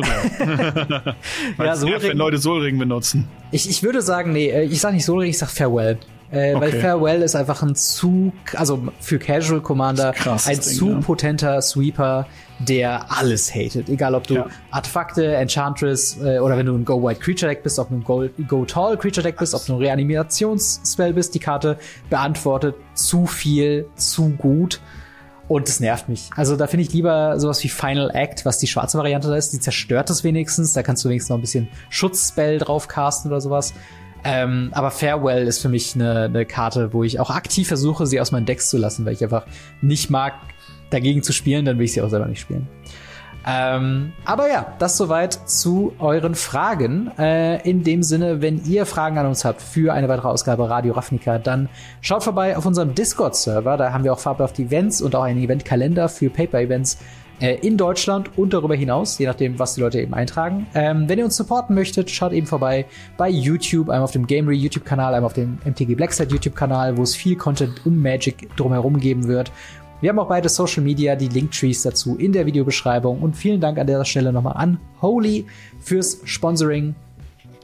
Ja, Solring. Wenn Leute Solring benutzen. Ich würde sagen, nee, ich sag nicht Solring, ich sag Farewell. Weil Farewell ist einfach also für Casual Commander ein zu potenter Sweeper, der alles hatet. Egal, ob du Artefakte, Enchantress oder wenn du ein Go-White Creature Deck bist, ob du ein Go-Tall Creature Deck bist, ob du ein Reanimationsspell bist, die Karte beantwortet zu viel, zu gut. Und das nervt mich. Also da finde ich lieber sowas wie Final Act, was die schwarze Variante da ist. Die zerstört es wenigstens. Da kannst du wenigstens noch ein bisschen Schutzspell drauf casten oder sowas. Aber Farewell ist für mich eine Karte, wo ich auch aktiv versuche, sie aus meinen Decks zu lassen, weil ich einfach nicht mag, dagegen zu spielen. Dann will ich sie auch selber nicht spielen. Aber ja, das soweit zu euren Fragen. In dem Sinne, wenn ihr Fragen an uns habt für eine weitere Ausgabe Radio Ravnica, dann schaut vorbei auf unserem Discord-Server. Da haben wir auch fabelhafte Events und auch einen Eventkalender für Paper-Events in Deutschland und darüber hinaus, je nachdem, was die Leute eben eintragen. Wenn ihr uns supporten möchtet, schaut eben vorbei bei YouTube, einmal auf dem Gamery YouTube-Kanal, einmal auf dem MTG Blackside YouTube-Kanal, wo es viel Content um Magic drumherum geben wird. Wir haben auch beide Social Media, die Linktrees dazu in der Videobeschreibung. Und vielen Dank an der Stelle nochmal an Holy fürs Sponsoring.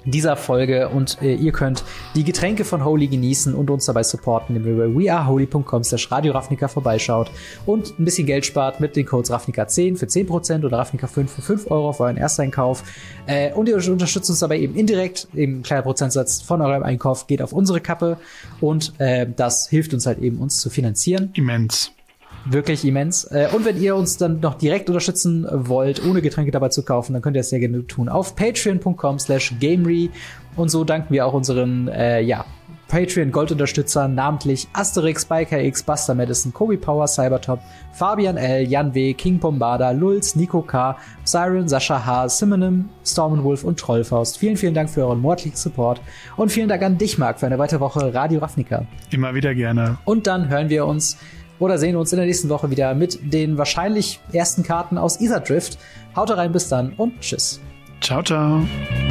dieser Folge und ihr könnt die Getränke von Holy genießen und uns dabei supporten, indem ihr bei weareholy.com/Radio Ravnica vorbeischaut und ein bisschen Geld spart mit den Codes Ravnica10 für 10% oder Ravnica5 für 5 € auf euren Ersteinkauf. Und ihr unterstützt uns dabei eben indirekt, eben ein kleiner Prozentsatz von eurem Einkauf geht auf unsere Kappe und das hilft uns halt eben, uns zu finanzieren. Immens. Wirklich immens. Und wenn ihr uns dann noch direkt unterstützen wollt, ohne Getränke dabei zu kaufen, dann könnt ihr das sehr gerne tun auf patreon.com/gamery. Und so danken wir auch unseren Patreon-Gold-Unterstützern, namentlich Asterix, Biker X, Buster Madison, Kobe Power, Cybertop, Fabian L., Jan W., King Bombarda, Lulz, Nico K., Siren, Sascha H., Simonim, Stormenwolf und Trollfaust. Vielen, vielen Dank für euren monatlichen Support und vielen Dank an dich, Marc, für eine weitere Woche Radio Ravnica. Immer wieder gerne. Und dann hören wir uns oder sehen uns in der nächsten Woche wieder mit den wahrscheinlich ersten Karten aus Isar Drift. Haut rein, bis dann und tschüss. Ciao, ciao.